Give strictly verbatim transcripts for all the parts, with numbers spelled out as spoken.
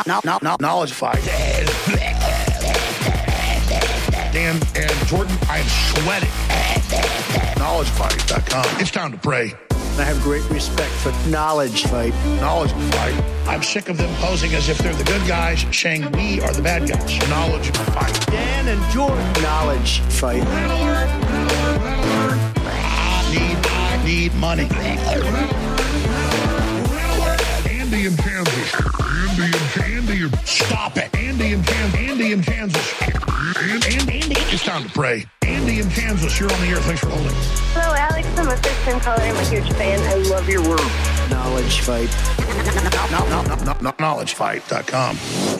no, no, no, knowledge fight. Dan and Jordan, I am sweating. knowledge fight dot com. It's time to pray. I have great respect for Knowledge Fight. Knowledge fight. I'm sick of them posing as if they're the good guys, saying we are the bad guys. Knowledge fight. Dan and Jordan. Knowledge Fight. Need, I need money. Andy in Kansas. Andy in Andy in Stop it. Andy in Kansas. Andy in Kansas. And, and Andy. It's time to pray. Andy in Kansas, you're on the air. Thanks for holding. Hello, Alex. I'm a first-time caller. I'm a huge fan. I love your work. Knowledge Fight. No, no, no, no, no, knowledge fight dot com.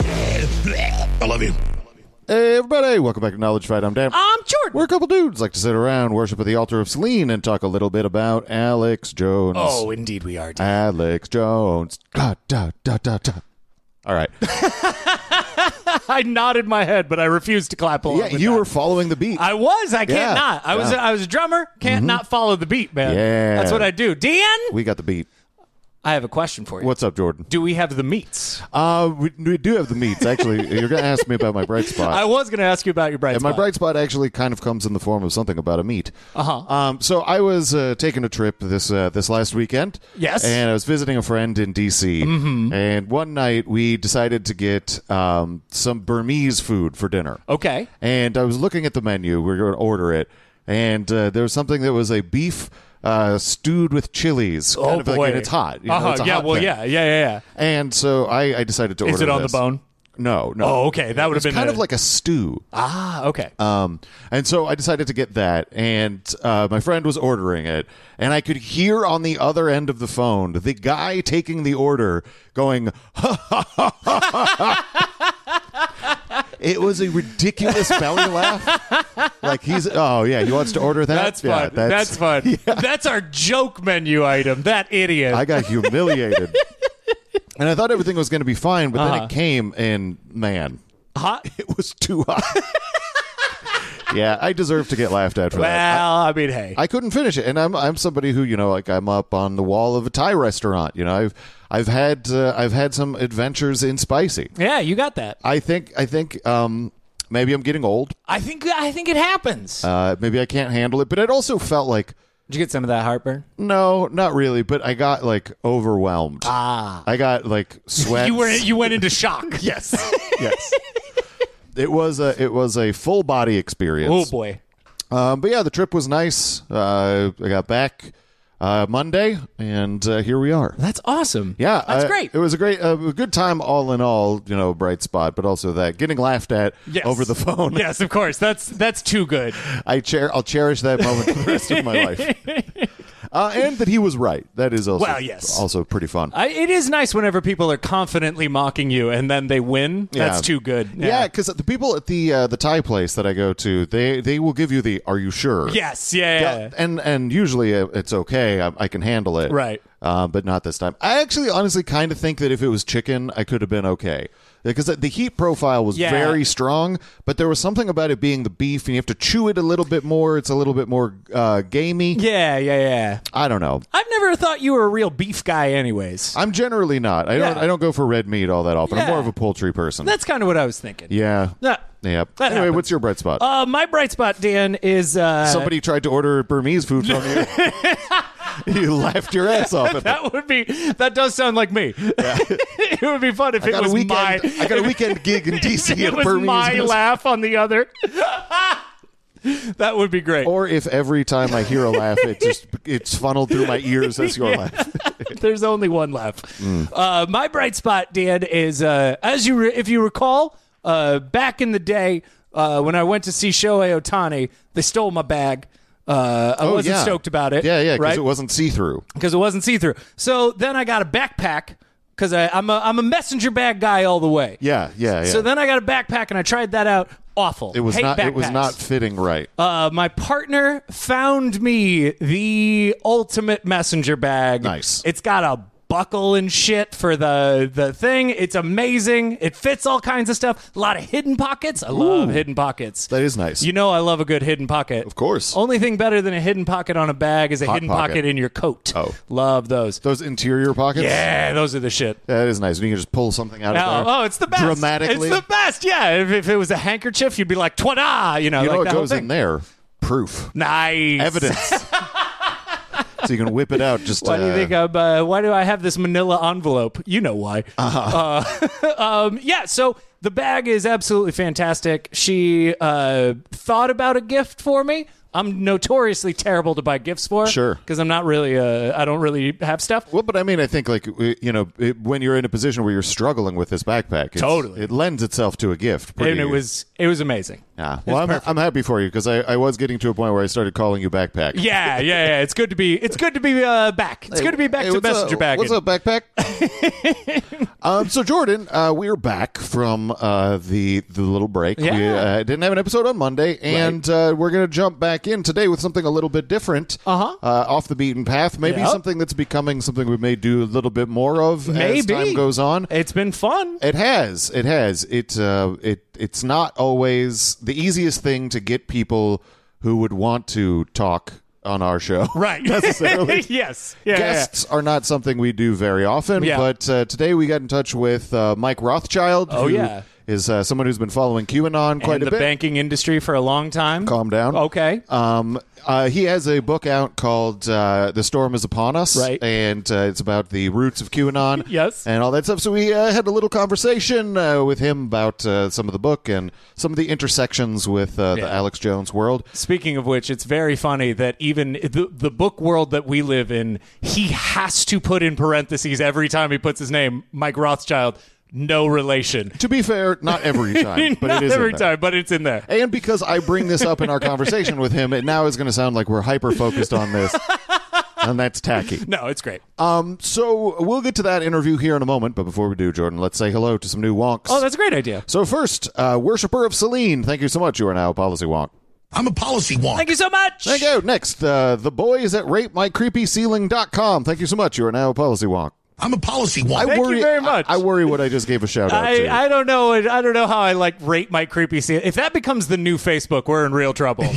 I love you. Hey, everybody. Welcome back to Knowledge Fight. I'm Dan. I'm Jordan. We're a couple dudes like to sit around, worship at the altar of Celine, and talk a little bit about Alex Jones. Oh, indeed we are. Dan. Alex Jones. Da, da, da, da, da. All right. I nodded my head, but I refused to clap along Yeah, with you that. were following the beat. I was. I can't Yeah, not. I was. yeah. I was a drummer. Can't not follow the beat, man. Yeah. That's what I do. Dan, We got the beat. I have a question for you. What's up, Jordan? Do we have the meats? Uh, we, we do have the meats. Actually, you're going to ask me about my bright spot. I was going to ask you about your bright And my spot. bright spot actually kind of comes in the form of something about a meat. Uh-huh. Um, so I was uh, taking a trip this uh, this last weekend. Yes. And I was visiting a friend in D C Mm-hmm. And one night we decided to get um, some Burmese food for dinner. Okay. And I was looking at the menu. We were going to order it. And uh, there was something that was a beef uh, stewed with chilies. Kind Oh, of boy. Like, and it's hot. You know, Uh-huh. it's a Yeah, hot well, thing. yeah, yeah, yeah, yeah. And so I, I decided to Is order it on this. the bone? No, no. Oh, okay. That would have It's been kind a- of like a stew. Ah, okay. Um, and so I decided to get that, and uh, my friend was ordering it, and I could hear on the other end of the phone the guy taking the order going, ha, ha, ha, ha, ha. It was a ridiculous belly laugh. Like he's, oh yeah, he wants to order that? That's Yeah, fun. That's, fun. That's our joke menu item. That idiot. I got humiliated. And I thought everything was going to be fine, but Uh-huh. then it came, and man, Hot? it was too hot. Yeah, I deserve to get laughed at for Well, that. I, I mean, hey. I couldn't finish it, and I'm I'm somebody who, you know, like I'm up on the wall of a Thai restaurant. You know, I've I've had uh, I've had some adventures in spicy. yeah, you got that. I think I think um, maybe I'm getting old. I think I think it happens. Uh, maybe I can't handle it, but it also felt like Did you get some of that heartburn? no, not really. But I got like overwhelmed. Ah. I got like sweat. You were you went into shock. yes, yes. It was a it was a full body experience. Oh boy. Um, but yeah, the trip was nice. Uh, I got back uh, Monday, and uh, here we are. That's awesome. Yeah, That's uh, great. It was a great, uh, a good time all in all. You know, bright spot, but also that getting laughed at Yes. over the phone. Yes, of course. That's that's too good. I cher- I'll cherish that moment for the rest of my life. Uh, and that he was right. That is also Well, yes. also pretty fun. I, it is nice whenever people are confidently mocking you and then they win. That's Yeah. too good. Yeah, because the people at the uh, the Thai place that I go to, they they will give you the "Are you sure?" Yes. Yeah. yeah, yeah. and and usually uh, it's okay. I, I can handle it. Right. Uh, but not this time. I actually honestly kind of think that if it was chicken, I could have been okay. Because the heat profile was Yeah. very strong, but there was something about it being the beef, and you have to chew it a little bit more. It's a little bit more uh, gamey. Yeah. Yeah. Yeah. I don't know. I've never thought you were a real beef guy, anyways. I'm generally not. I don't. Yeah. I don't go for red meat all that often. I'm Yeah. more of a poultry person. That's kind of what I was thinking. yeah. Yeah. Yeah. That Anyway, happens. what's your bright spot? Uh, my bright spot, Dan, is uh, Somebody tried to order Burmese food from you. You laughed your ass off at that. That would be. That does sound like me. it would be fun if I it got was a weekend. my. I got a weekend gig in D C it at a was Burmese my restaurant. laugh on the other. That would be great. Or if every time I hear a laugh, it just it's funneled through my ears as your laugh. There's only one left. Uh, my bright spot, Dan, is uh, as you re- if you recall, uh, back in the day uh, when I went to see Shohei Ohtani, they stole my bag. Uh, I Oh, wasn't yeah. stoked about it. Yeah, yeah, because right? it wasn't see through. because it wasn't see through. So then I got a backpack because I'm a I'm a messenger bag guy all the way. Yeah, yeah, yeah. So then I got a backpack and I tried that out. Awful. it was Hate not. It was backpacks. not fitting right. Uh, my partner found me the ultimate messenger bag. Nice. It's got a buckle and shit for the the thing. It's amazing. It fits all kinds of stuff. A lot of hidden pockets. I love Ooh. hidden pockets. That is nice. You know I love a good hidden pocket. Of course. Only thing better than a hidden pocket on a bag is a Hot hidden pocket. pocket in your coat. Oh. Love those. Those interior pockets? Yeah, those are the shit. That is nice. You can just pull something out Oh, of there. oh, it's the best. Dramatically. It's the best. Yeah. If, if it was a handkerchief, you'd be like, twada, you know, You like know that what whole goes thing. in there? Proof. Nice. Evidence. So you can whip it out. Just Why do you uh, think I'm, uh, why do I have this manila envelope? You know why. Uh-huh. Uh, um, yeah, so the bag is absolutely fantastic. She uh, thought about a gift for me. I'm notoriously terrible to buy gifts for. Sure. Because I'm not really, uh, I don't really have stuff. Well, but I mean, I think like you know, it, when you're in a position where you're struggling with this backpack, it's, Totally. it lends itself to a gift. Pretty, And it was, it was amazing. Yeah. It's Well, I'm, perfect. I'm happy for you because I, I was getting to a point where I started calling you backpack. Yeah, yeah, yeah. It's good to be, it's good to be uh, back. It's good to be back Hey, to what's messenger up? bagging. What's up, backpack? um, so Jordan, uh, we're back from uh, the the little break. We Yeah. uh, didn't have an episode on Monday, and uh, we're going to jump back in today with something a little bit different, Uh-huh. uh, off the beaten path. Maybe Yep. something that's becoming something we may do a little bit more of as Maybe. time goes on. It's been fun. It has. It has. It. Uh, it. It's not always the easiest thing to get people who would want to talk on our show. Right. Necessarily. Yes. Yeah, yeah, yeah. Guests are not something we do very often, Yeah. but uh, today we got in touch with uh, Mike Rothschild. Oh, who yeah. is uh, someone who's been following QAnon quite And a the bit. banking industry for a long time. Calm down. Okay. Um, uh, he has a book out called uh, "The Storm Is Upon Us," Right. And uh, it's about the roots of QAnon, Yes. and all that stuff. So we uh, had a little conversation uh, with him about uh, some of the book and some of the intersections with uh, the Yeah. Alex Jones world. Speaking of which, it's very funny that even the, the book world that we live in, he has to put in parentheses every time he puts his name, Mike Rothschild, no relation. To be fair, not every time, but Not it is in every there. time, but it's in there. And because I bring this up in our conversation with him, it now is going to sound like we're hyper focused on this, and that's tacky. No, it's great. Um, so we'll get to that interview here in a moment, but before we do, Jordan, let's say hello to some new wonks. Oh, that's a great idea. So first, uh, worshiper of Celine, thank you so much. You are now a policy wonk. I'm a policy wonk. Thank you so much. Thank you. Next, uh, the boys at rate my creepy ceiling dot com. Thank you so much. You are now a policy wonk. I'm a policy wonk. I Thank you worry, very much. I, I worry what I just gave a shout out to. I, I don't know. I don't know how I like rate my creepy scene. If that becomes the new Facebook, we're in real trouble.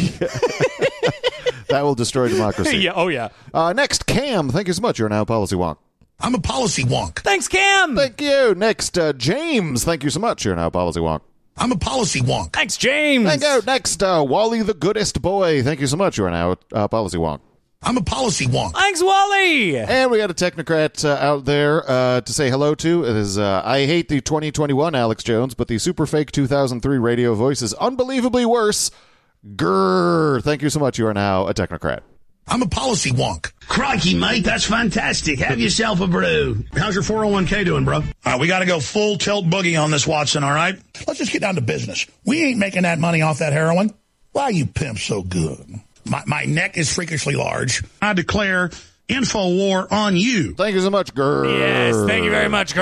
That will destroy democracy. yeah. Oh yeah. Uh, next, Cam. Thank you so much. You are now a policy wonk. I'm a policy wonk. Thanks, Cam. Thank you. Next, uh, James. Thank you so much. You're now a policy wonk. I'm a policy wonk. Thanks, James. Thank you. Next, uh, Wally the goodest boy. Thank you so much. You are now a uh, policy wonk. I'm a policy wonk. Thanks, Wally. And we got a technocrat uh, out there uh, to say hello to. It is, uh, I hate the twenty twenty-one Alex Jones, but the super fake two thousand three radio voice is unbelievably worse. Grrr. Thank you so much. You are now a technocrat. I'm a policy wonk. Crikey, mate, that's fantastic. Have yourself a brew. How's your four oh one k doing, bro? All right, we got to go full tilt boogie on this, Watson, all right? Let's just get down to business. We ain't making that money off that heroin. Why you pimp so good? My, my neck is freakishly large. I declare info war on you. Thank you so much. Grrr. Yes, thank you very much.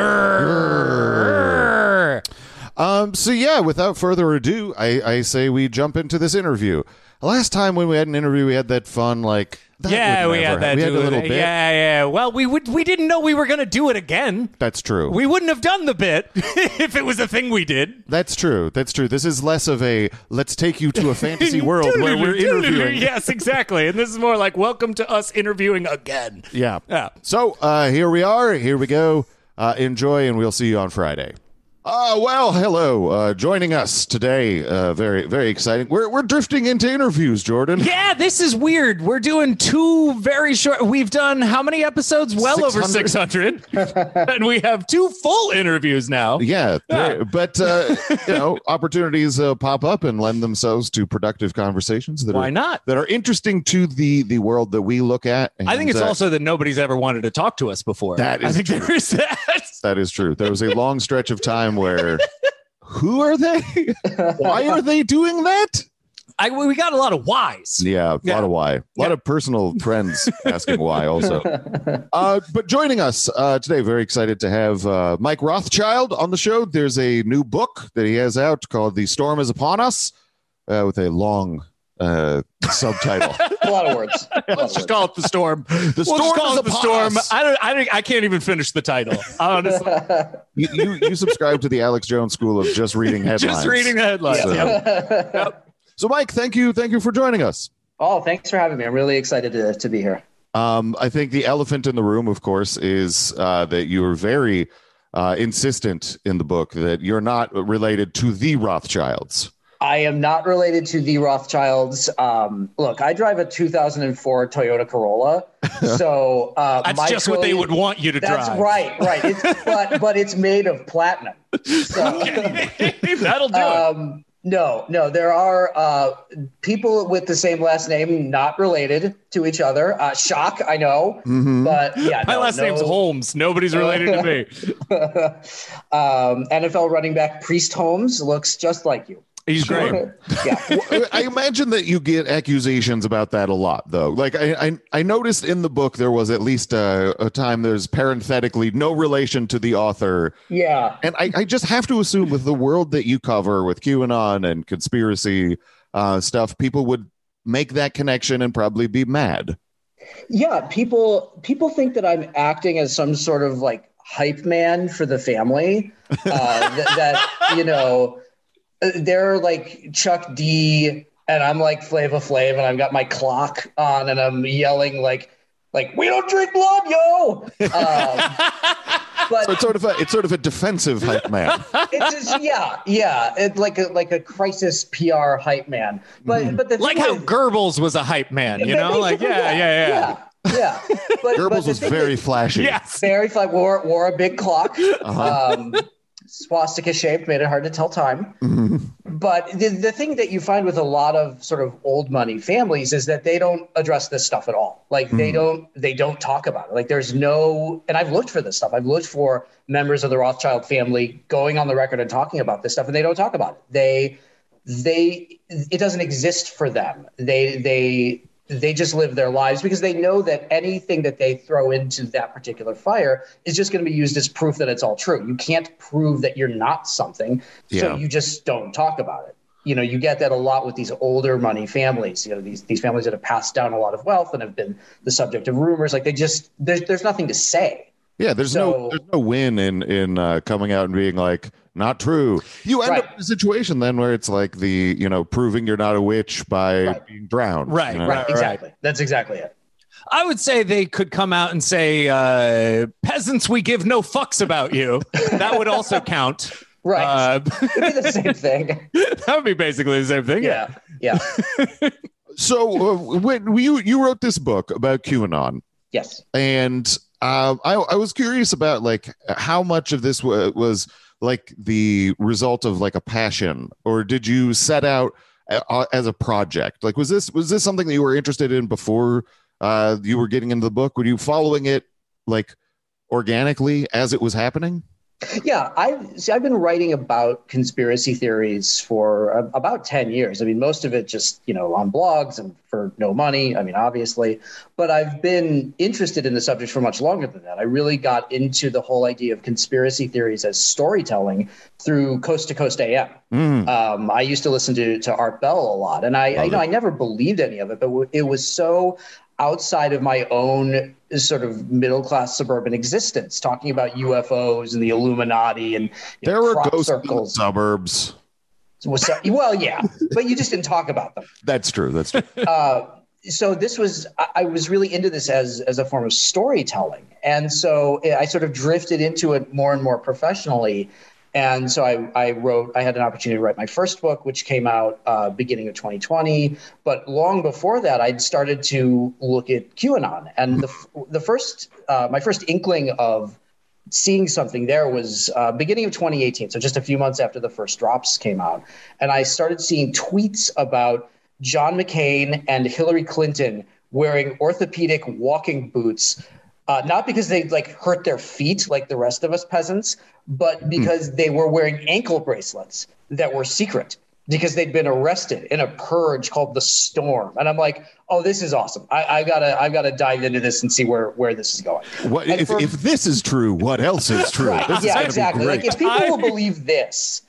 Grrr. Um, so yeah, without further ado, I, I say we jump into this interview. Last time when we had an interview, we had that fun, like, that Yeah, would we never had that. happen. We had do a little it. bit. Yeah, yeah. Well, we would. We didn't know we were going to do it again. That's true. We wouldn't have done the bit if it was a thing we did. That's true. That's true. This is less of a let's take you to a fantasy world where we're interviewing. Yes, exactly. And this is more like welcome to us interviewing again. Yeah. Yeah. So uh, here we are. Here we go. Uh, enjoy, and we'll see you on Friday. Uh, well, hello. Uh, joining us today, uh, very, very exciting. We're we're drifting into interviews, Jordan. Yeah, this is weird. We're doing two very short. We've done how many episodes? Well over six hundred. And we have two full interviews now. Yeah, Yeah. there- but uh, you know, opportunities uh, pop up and lend themselves to productive conversations that Why are not? that are interesting to the the world that we look at. I think it's And, uh, also that nobody's ever wanted to talk to us before. That I is think true. there is that. that is true. There was a long stretch of time where who are they? Why are they doing that? I, we got a lot of whys. Yeah, a Yeah. lot of why. A lot Yeah. of personal friends asking why also. Uh, but joining us uh, today, very excited to have uh, Mike Rothschild on the show. There's a new book that he has out called The Storm Is Upon Us uh, with a long uh, subtitle. A lot of words. A lot Let's of just call it the storm. The we'll storm just call is it the upon storm. us. I don't. I don't. I can't even finish the title. Honestly, You, you you subscribe to the Alex Jones school of just reading headlines. just reading the headlines. So, Yep. Yep. so, Mike, thank you, thank you for joining us. Oh, thanks for having me. I'm really excited to, to be here. Um, I think the elephant in the room, of course, is uh, that you are very uh, insistent in the book that you're not related to the Rothschilds. I am not related to the Rothschilds. Um, look, I drive a two thousand four Toyota Corolla, so uh, That's my just what they would want you to That's drive. right, right. It's, but but it's made of platinum. So, That'll do it. um, no, no, there are uh, people with the same last name not related to each other. Uh, shock, I know, but yeah, My no, last no. name's Holmes. Nobody's related to me. um, N F L running back Priest Holmes looks just like you. He's great. Yeah. I imagine that you get accusations about that a lot, though. Like I, I, I noticed in the book there was at least a, a time there's parenthetically no relation to the author, Yeah. and I, I just have to assume with the world that you cover with QAnon and conspiracy uh, stuff, people would make that connection and probably be mad. Yeah, people people think that I'm acting as some sort of like hype man for the family. Uh, that, that you know, they're like Chuck D, and I'm like Flava Flav, and I've got my clock on, and I'm yelling like, like we don't drink blood, yo. Um, but So it's sort of a it's sort of a defensive hype man. it's just, yeah, yeah, it's like a like a crisis P R hype man. But but the Like thing how is- Goebbels was a hype man, you know? Like, basically, yeah, yeah, yeah. yeah, yeah. But, but Goebbels the was thing very is- flashy. Yes. very flat. Wore wore a big clock. Uh-huh. Um, swastika shaped, made it hard to tell time. Mm-hmm. But the, the thing that you find with a lot of sort of old money families is that they don't address this stuff at all. Like they don't they don't talk about it. Like there's no, and I've looked for this stuff. I've looked for members of the Rothschild family going on the record and talking about this stuff, and they don't talk about it. They they it doesn't exist for them. They they they just live their lives because they know that anything that they throw into that particular fire is just going to be used as proof that it's all true. You can't prove that you're not something, Yeah. so you just don't talk about it. You know, you get that a lot with these older money families, you know, these these families that have passed down a lot of wealth and have been the subject of rumors. Like they just, there's, there's nothing to say. Yeah, there's no So- there's no win in in uh, coming out and being like not true. You end Right. up in a situation then where it's like the you know proving you're not a witch by Right. being drowned. Right, you know? Right, exactly. That's exactly it. I would say they could come out and say, uh, peasants, we give no fucks about you. That would also count. Right. Uh, It'd be the same thing. that would be basically the same thing. Yeah. Yeah. So uh, when you you wrote this book about QAnon, Yes. and um, I I was curious about like how much of this wa- was like the result of like a passion, or did you set out uh, as a project? Like was this was this something that you were interested in before uh, you were getting into the book? Were you following it like organically as it was happening? Yeah, I've see, I've been writing about conspiracy theories for uh, about ten years. I mean, most of it just, you know, on blogs and for no money. I mean, obviously, but I've been interested in the subject for much longer than that. I really got into the whole idea of conspiracy theories as storytelling through Coast to Coast A M. Mm. Um, I used to listen to to Art Bell a lot, and I, I you know I never believed any of it, but w- it was so outside of my own sort of middle class suburban existence, talking about U F Os and the Illuminati and you There know, were crop ghosts in the circles. suburbs. Was- Well, yeah, but you just didn't talk about them. That's true. That's true. Uh, so this was I, I was really into this as as a form of storytelling, and so I sort of drifted into it more and more professionally. And so I, I wrote, I had an opportunity to write my first book, which came out uh, beginning of twenty twenty. But long before that, I'd started to look at QAnon. And the, the first, uh, my first inkling of seeing something there was uh, beginning of twenty eighteen. So just a few months after the first drops came out. And I started seeing tweets about John McCain and Hillary Clinton wearing orthopedic walking boots, uh, not because they like hurt their feet like the rest of us peasants, but because they were wearing ankle bracelets that were secret because they'd been arrested in a purge called the Storm. And I'm like, oh, this is awesome. I, I gotta, I gotta dive into this and see where, where this is going. What And if, for- if this is true? What else is true? Right, This is yeah, gonna be exactly. Like great. if people will believe this,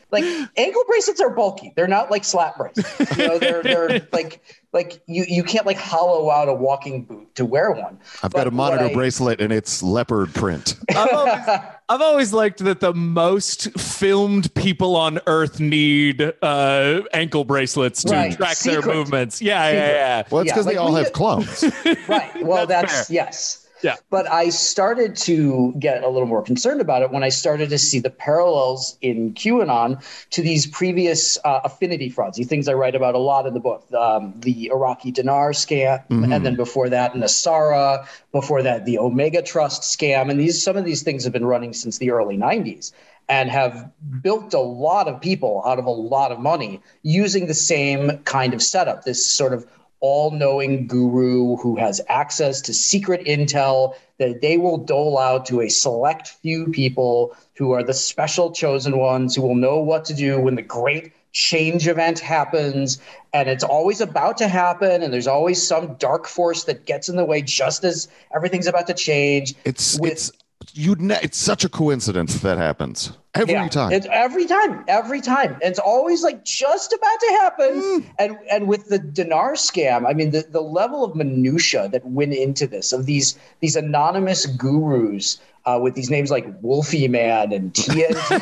Like ankle bracelets are bulky. They're not like slap bracelets. You know, they're they're like like you you can't like hollow out a walking boot to wear one. I've But got a monitor what I- bracelet and it's leopard print. I've always, I've always liked that the most filmed people on Earth need uh, ankle bracelets to Right. track their Secret. movements. Yeah, yeah, yeah. Well, it's Yeah, because like they all we have get- clones. Right. Well, That's that's, fair. yes. Yeah. But I started to get a little more concerned about it when I started to see the parallels in QAnon to these previous uh, affinity frauds, these things I write about a lot in the book, um, the Iraqi dinar scam, and then before that, Nasara, before that, the Omega Trust scam. And these some of these things have been running since the early nineties and have built a lot of people out of a lot of money using the same kind of setup, this sort of all-knowing guru who has access to secret intel that they will dole out to a select few people who are the special chosen ones who will know what to do when the great change event happens. And it's always about to happen, and there's always some dark force that gets in the way just as everything's about to change. It's With- it's you. Ne- it's such a coincidence that happens every Yeah, time. It's every time, every time. And it's always like just about to happen. And and with the dinar scam, I mean, the, the level of minutia that went into this, of these these anonymous gurus uh, with these names like Wolfie Man and T N T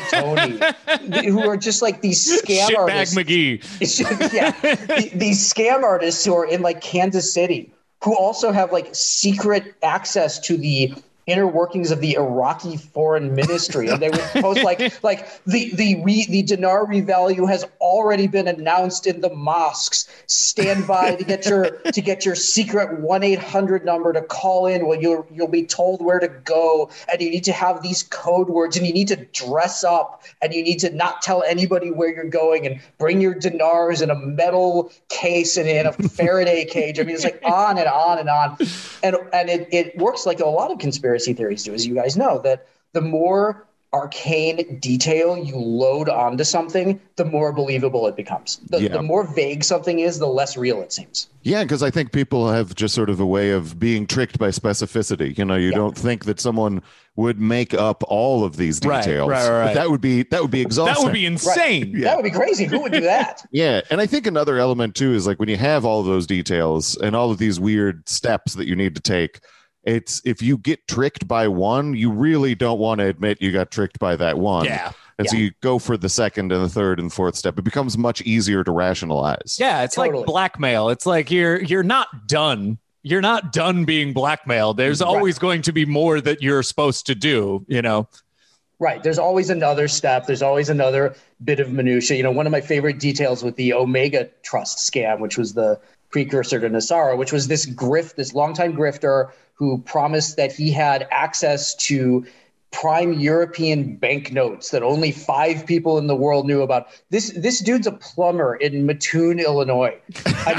Tony, who are just like these scam Shitbag artists. McGee. yeah, th- these scam artists who are in like Kansas City, who also have like secret access to the inner workings of the Iraqi foreign ministry, and they would post like like the the re, the dinar revalue has already been announced in the mosques. Stand by to get your to get your secret one eight hundred number to call in. Well, you'll you'll be told where to go, and you need to have these code words, and you need to dress up, and you need to not tell anybody where you're going, and bring your dinars in a metal case and in a Faraday cage. I mean, it's like on and on and on, and and it it works like a lot of conspiracy theories do, as you guys know, that the more arcane detail you load onto something, the more believable it becomes. The, Yeah. the more vague something is, the less real it seems. Yeah, because I think people have just sort of a way of being tricked by specificity. You know, you Yeah. don't think that someone would make up all of these Right, details. right, right. But that would be that would be exhausting. That would be insane. That would be crazy. Who would do that? Yeah, and I think another element too is like when you have all of those details and all of these weird steps that you need to take, it's if you get tricked by one, you really don't want to admit you got tricked by that one. Yeah. And so you go for the second and the third and fourth step. It becomes much easier to rationalize. Yeah, it's Totally. like blackmail. It's like you're you're not done. You're not done being blackmailed. There's always going to be more that you're supposed to do, you know. Right. There's always another step. There's always another bit of minutia. You know, one of my favorite details with the Omega Trust scam, which was the precursor to Nasara, which was this grift, this longtime grifter who promised that he had access to prime European banknotes that only five people in the world knew about. This this dude's a plumber in Mattoon, Illinois. I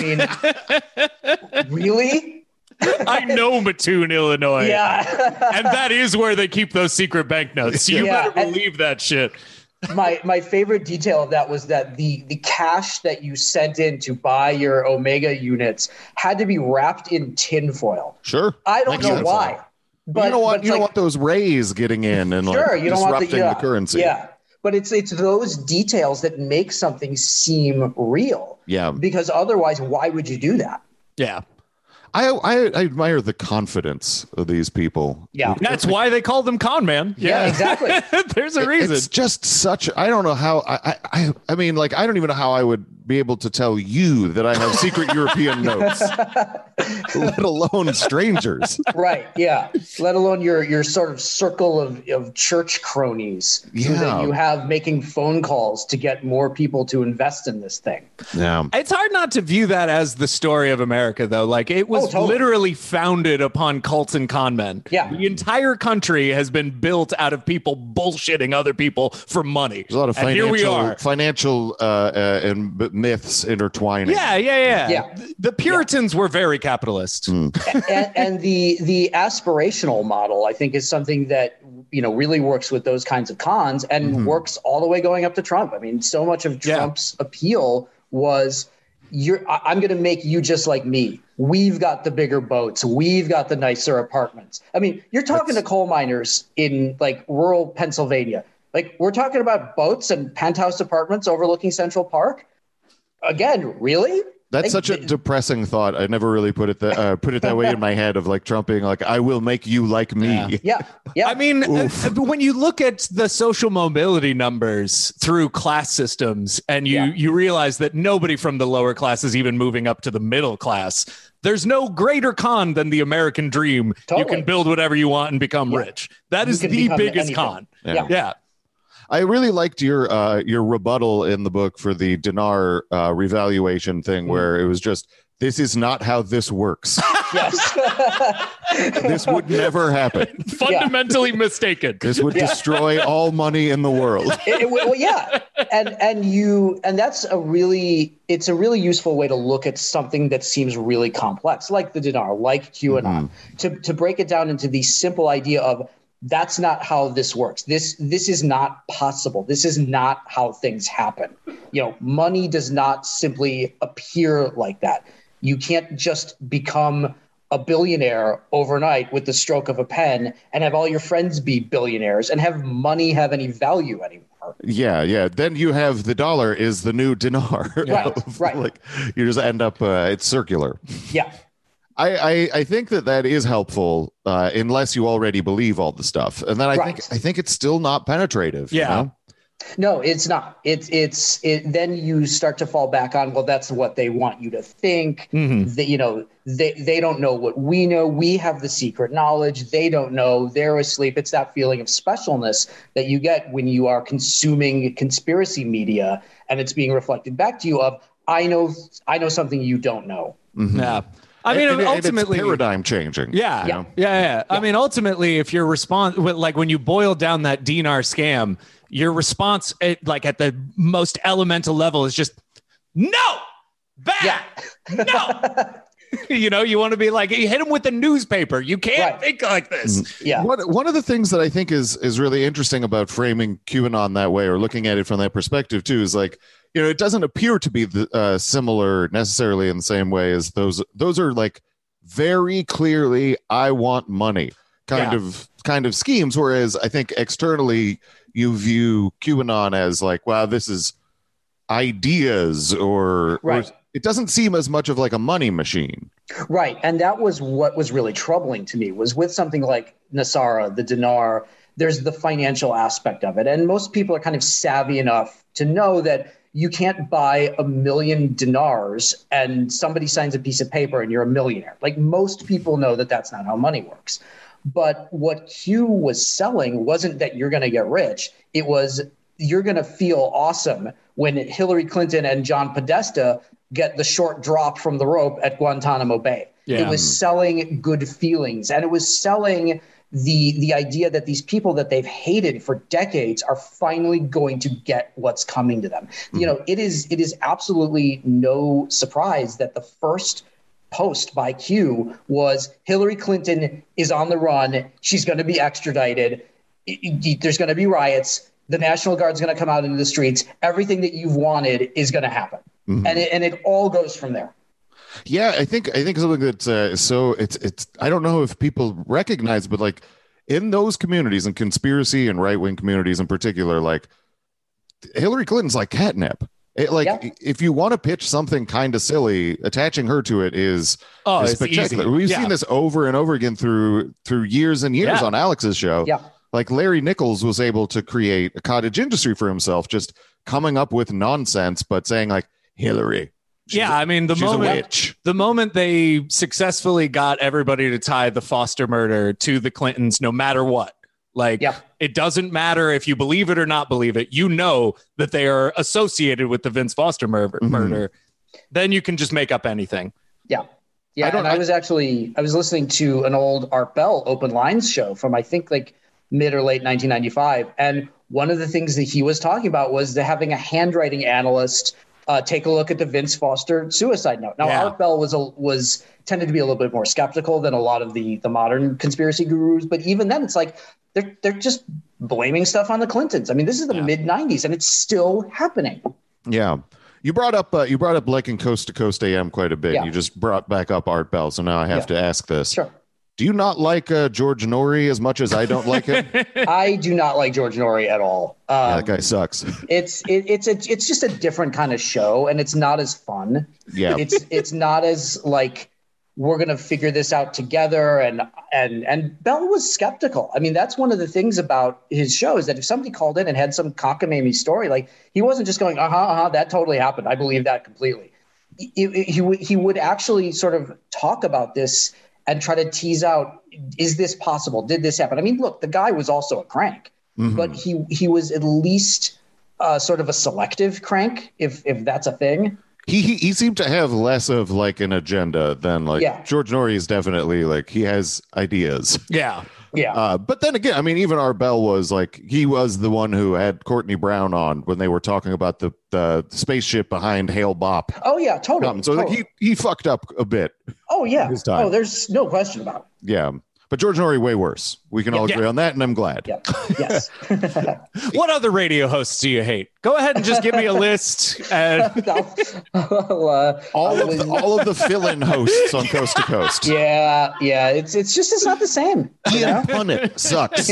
mean, really? I know Mattoon, Illinois. Yeah. And that is where they keep those secret banknotes. You Yeah, better and- believe that shit. my my favorite detail of that was that the the cash that you sent in to buy your Omega units had to be wrapped in tinfoil. Sure. I don't Makes know sense. why. But you don't want but you don't like, want those rays getting in and sure, like you don't want the, disrupting yeah, the currency. Yeah. But it's it's those details that make something seem real. Yeah. Because otherwise, why would you do that? Yeah. I, I I admire the confidence of these people. Yeah. That's why they call them con man. Yeah, exactly. There's a reason. It's just such. I don't know how. I, I I mean, like, I don't even know how I would be able to tell you that I have secret European notes, let alone strangers. Right. Yeah. Let alone your your sort of circle of, of church cronies who Yeah. that you have making phone calls to get more people to invest in this thing. Yeah. It's hard not to view that as the story of America, though. Like, it was Oh, totally. literally founded upon cults and con men. Yeah. The entire country has been built out of people bullshitting other people for money. There's a lot of and here financial we are. financial uh, uh, and b- myths intertwining. Yeah, yeah, yeah. Yeah. The- The Puritans were very capitalist. Hmm. and, and the the aspirational model, I think, is something that you know really works with those kinds of cons and Mm-hmm. works all the way going up to Trump. I mean, so much of Yeah. Trump's appeal was you're I- I'm going to make you just like me. We've got the bigger boats. We've got the nicer apartments. I mean, you're talking to coal miners in like rural Pennsylvania. Like, we're talking about boats and penthouse apartments overlooking Central Park. Again, really? That's Like, such a th- depressing thought. I never really put it that uh, put it that way in my head of like Trump being like, I will make you like me. Yeah. Yeah, yeah. I mean, uh, when you look at the social mobility numbers through class systems and you, Yeah. you realize that nobody from the lower class is even moving up to the middle class, there's no greater con than the American dream. Totally. You can build whatever you want and become Yeah. rich. That You is can the become biggest anything. con. Yeah. Yeah. I really liked your uh, your rebuttal in the book for the dinar uh, revaluation thing, Mm. where it was just, this is not how this works. Yes. This would never happen. Fundamentally mistaken. This would destroy all money in the world. It- it- well, yeah, and and you and that's a really it's a really useful way to look at something that seems really complex, like the dinar, like QAnon, to to break it down into the simple idea of that's not how this works. This this is not possible. This is not how things happen. You know, money does not simply appear like that. You can't just become a billionaire overnight with the stroke of a pen and have all your friends be billionaires and have money have any value anymore. Yeah, yeah. Then you have the dollar is the new dinar. Right, right. Like you just end up, uh, it's circular. Yeah. I, I, I think that that is helpful uh, unless you already believe all the stuff. And then I Right. think I think it's still not penetrative. you Yeah. know? No, it's not. It's it's it. Then you start to fall back on, well, that's what they want you to think. That, you know, they they don't know what we know. We have the secret knowledge. They don't know. They're asleep. It's that feeling of specialness that you get when you are consuming conspiracy media, and it's being reflected back to you of, I know I know something you don't know. Yeah. I mean, And- and it's ultimately, paradigm changing. Yeah, you yeah, know? yeah, yeah. I mean, ultimately, if your response, like when you boil down that dinar scam, your response, at, like at the most elemental level, is just no, bad, no. You know, you want to be like, you hit him with the newspaper. You can't Right. think like this. Yeah. One, one of the things that I think is is really interesting about framing QAnon that way, or looking at it from that perspective too, is like, you know, it doesn't appear to be the, uh, similar necessarily in the same way as those. Those are like very clearly, I want money kind Yeah. of kind of schemes. Whereas I think externally, you view QAnon as like, wow, this is ideas, or, Right. or it doesn't seem as much of like a money machine. Right. And that was what was really troubling to me, was with something like Nasara, the dinar, there's the financial aspect of it. And most people are kind of savvy enough to know that you can't buy a million dinars and somebody signs a piece of paper and you're a millionaire. Like, most people know that that's not how money works. But what Q was selling wasn't that you're going to get rich. It was, you're going to feel awesome when Hillary Clinton and John Podesta get the short drop from the rope at Guantanamo Bay. Yeah. It was selling good feelings, and it was selling the the idea that these people that they've hated for decades are finally going to get what's coming to them. Mm-hmm. You know, it is it is absolutely no surprise that the first post by Q was, Hillary Clinton is on the run. She's going to be extradited. It, it, there's going to be riots. The National Guard's going to come out into the streets. Everything that you've wanted is going to happen. Mm-hmm. And it, and it all goes from there. Yeah, I think I think something that's uh, so it's it's I don't know if people recognize, but like in those communities and conspiracy and right wing communities in particular, like Hillary Clinton's like catnip. It, like Yeah. if you want to pitch something kind of silly, attaching her to it is, Oh, is it's spectacular. easy. We've Yeah. seen this over and over again through through years and years Yeah. on Alex's show. Yeah. Like Larry Nichols was able to create a cottage industry for himself, just coming up with nonsense, but saying like Hillary. she's Yeah, a- I mean, the she's a moment witch. the moment they successfully got everybody to tie the Foster murder to the Clintons, no matter what, like Yeah. it doesn't matter if you believe it or not believe it, you know that they are associated with the Vince Foster mur- Mm-hmm. murder. Then you can just make up anything. Yeah. Yeah. I don't- and I, I- was actually, I was listening to an old Art Bell Open Lines show from, I think, like mid or late nineteen ninety-five. And one of the things that he was talking about was the having a handwriting analyst uh, take a look at the Vince Foster suicide note. Now, Yeah. Art Bell was a, was tended to be a little bit more skeptical than a lot of the the modern conspiracy gurus. But even then, it's like they're they're just blaming stuff on the Clintons. I mean, this is the Yeah. mid nineties, and it's still happening. Yeah. You brought up uh, you brought up liking Coast to Coast A M quite a bit. Yeah. You just brought back up Art Bell, so now I have Yeah. to ask this. Sure. Do you not like uh, George Norrie as much as I don't like him? I do not like George Norrie at all. Um, Yeah, that guy sucks. It's it, it's a it's just a different kind of show, and it's not as fun. Yeah. It's it's not as like we're gonna figure this out together. And and and Bell was skeptical. I mean, that's one of the things about his show is that if somebody called in and had some cockamamie story, like he wasn't just going, uh huh, uh huh, that totally happened. I believe that completely. He, he, he would he would actually sort of talk about this and try to tease out, is this possible? Did this happen? I mean, look, the guy was also a crank, mm-hmm. but he he was at least uh, sort of a selective crank, if if that's a thing. He, he he seemed to have less of like an agenda than like Yeah. George Norrie is definitely like he has ideas. Yeah. Yeah. Uh, but then again, I mean, even Arbel was like he was the one who had Courtney Brown on when they were talking about the the spaceship behind Hale Bopp. Oh yeah, totally. Um, so like totally. he he fucked up a bit. Oh yeah. his time. Oh, there's no question about it. Yeah. But George Norrie way worse. We can all Yeah. agree on that, and I'm glad. Yeah. Yes. What other radio hosts do you hate? Go ahead and just give me a list. And I'll- I'll, uh, All I'll- of the, all of the fill-in hosts on Coast to Coast. yeah, yeah. It's it's just it's not the same. You know? Ian Punnett sucks.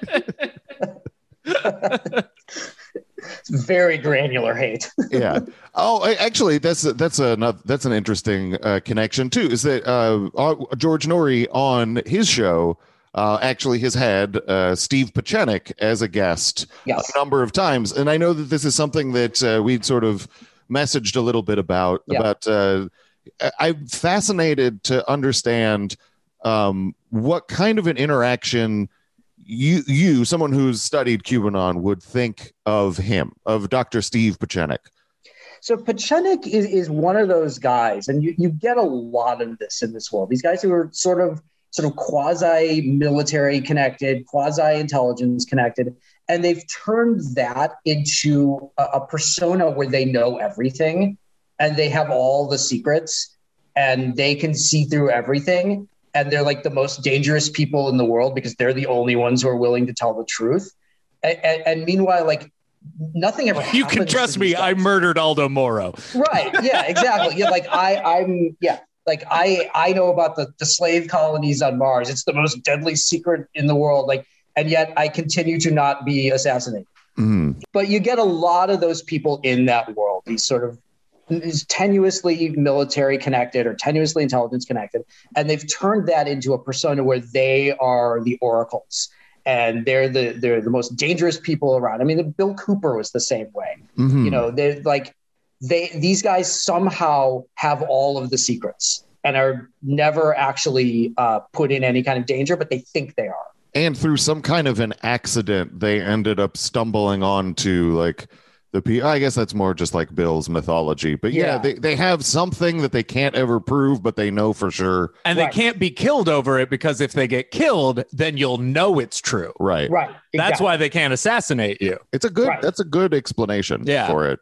It's very granular hate. Yeah. Oh, I- actually, that's that's a that's an interesting uh, connection too. Is that uh, uh, George Norrie on his show uh, actually has had uh, Steve Pachenik as a guest Yes. a number of times, and I know that this is something that uh, we'd sort of messaged a little bit about. Yeah. About uh, I- I'm fascinated to understand um, what kind of an interaction you you someone who's studied QAnon would think of him, of Doctor Steve Pachenik. So Pachenik is, is one of those guys, and you, you get a lot of this in this world. These guys who are sort of sort of quasi-military connected, quasi-intelligence connected, and they've turned that into a, a persona where they know everything, and they have all the secrets, and they can see through everything. And they're like the most dangerous people in the world because they're the only ones who are willing to tell the truth. And, and, and meanwhile, like nothing ever. you can happens trust to me. these I guys. murdered Aldo Moro. Right. Yeah, exactly. Yeah. Like I, I'm, yeah. Like I, I know about the, the slave colonies on Mars. It's the most deadly secret in the world. Like, and yet I continue to not be assassinated. Mm. But you get a lot of those people in that world. These sort of is tenuously military connected or tenuously intelligence connected. And they've turned that into a persona where they are the oracles and they're the, they're the most dangerous people around. I mean, Bill Cooper was the same way, Mm-hmm. you know, they're like, they, these guys somehow have all of the secrets and are never actually uh, put in any kind of danger, but they think they are. And through some kind of an accident, they ended up stumbling onto like the P. I guess that's more just like Bill's mythology. But yeah, Yeah. they, they have something that they can't ever prove, but they know for sure. And Right. they can't be killed over it because if they get killed, then you'll know it's true. Right. Right. That's exactly. why they can't assassinate you. It's a good. Right. That's a good explanation Yeah. for it.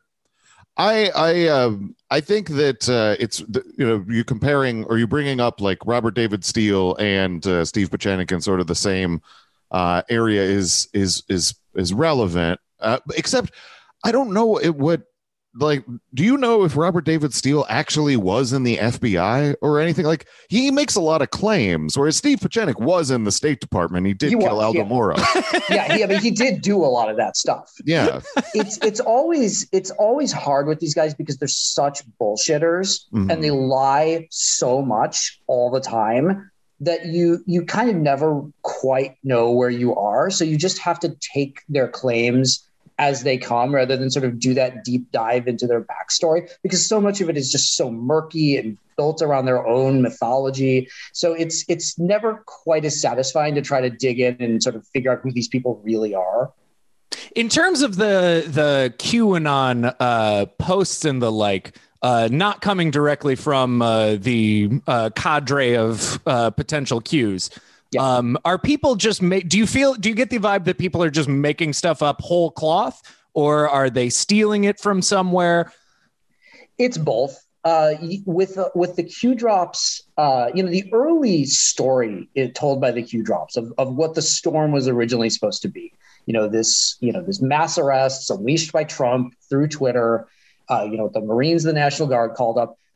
I I um I think that uh, it's the, you know you comparing or you bringing up like Robert David Steele and uh, Steve Pachenik in sort of the same uh, area is is is is relevant. Uh, except I don't know it would like. Do you know if Robert David Steele actually was in the F B I or anything? Like he makes a lot of claims, whereas Steve Pachenik was in the State Department. He did He kill was, Aldo yeah. Moro. yeah. He, I mean, he did do a lot of that stuff. Yeah. it's it's always it's always hard with these guys because they're such bullshitters Mhm. and they lie so much all the time that you you kind of never quite know where you are. So you just have to take their claims as they come rather than sort of do that deep dive into their backstory because so much of it is just so murky and built around their own mythology. So it's it's never quite as satisfying to try to dig in and sort of figure out who these people really are. In terms of the the QAnon uh, posts and the like, uh, not coming directly from uh, the uh, cadre of uh, potential Qs, Yeah. um, are people just make? Do you feel? Do you get the vibe that people are just making stuff up whole cloth, or are they stealing it from somewhere? It's both. Uh, y- with uh, with the Q drops, uh, you know, the early story it told by the Q drops of, of what the storm was originally supposed to be. You know, this you know this mass arrests unleashed by Trump through Twitter. Uh, you know, the Marines, the National Guard called up.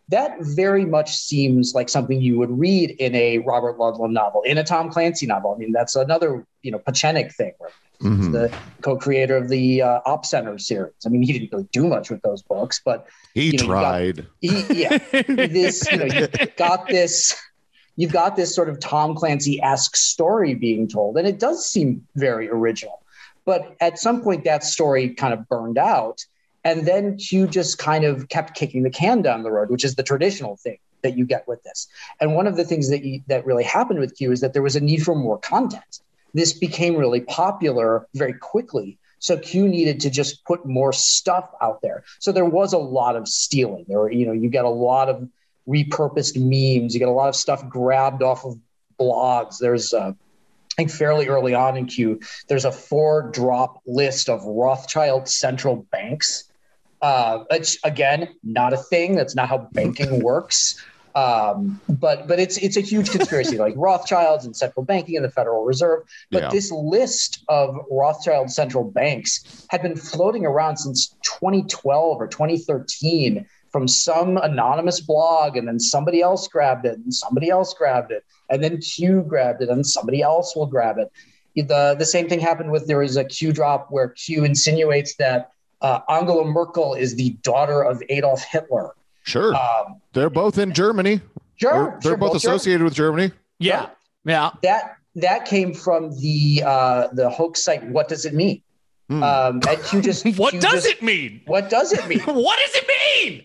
that very much seems like something you would read in a Robert Ludlum novel, in a Tom Clancy novel. I mean, that's another, you know, Pachenik thing, where he's mm-hmm. the co-creator of the uh, Op Center series. I mean, he didn't really do much with those books, but he you know, tried. You got, he, yeah, this, you know, you got this, you've got this sort of Tom Clancy-esque story being told, and it does seem very original. But at some point, that story kind of burned out. And then Q just kind of kept kicking the can down the road, which is the traditional thing that you get with this. And one of the things that you, that really happened with Q is that there was a need for more content. This became really popular very quickly. So Q needed to just put more stuff out there. So there was a lot of stealing. There were, you know, you get a lot of repurposed memes. You get a lot of stuff grabbed off of blogs. There's uh, I think fairly early on in Q, there's a four drop list of Rothschild central banks. Uh, it's, again, not a thing. That's not how banking works. Um, but but it's it's a huge conspiracy, like Rothschilds and central banking and the Federal Reserve. But Yeah. this list of Rothschild central banks had been floating around since twenty twelve or twenty thirteen from some anonymous blog, and then somebody else grabbed it, and somebody else grabbed it, and then Q grabbed it, and somebody else will grab it. The the same thing happened with, there was a Q drop where Q insinuates that Uh, Angela Merkel is the daughter of Adolf Hitler. Sure. Um, they're both in Germany. Sure. They're, they're sure, both associated with Germany. Yeah. Yeah. That that came from the uh, the hoax site. What does it mean? Hmm. Um, and Q just What Q does just- it mean? What does it mean? What does it mean?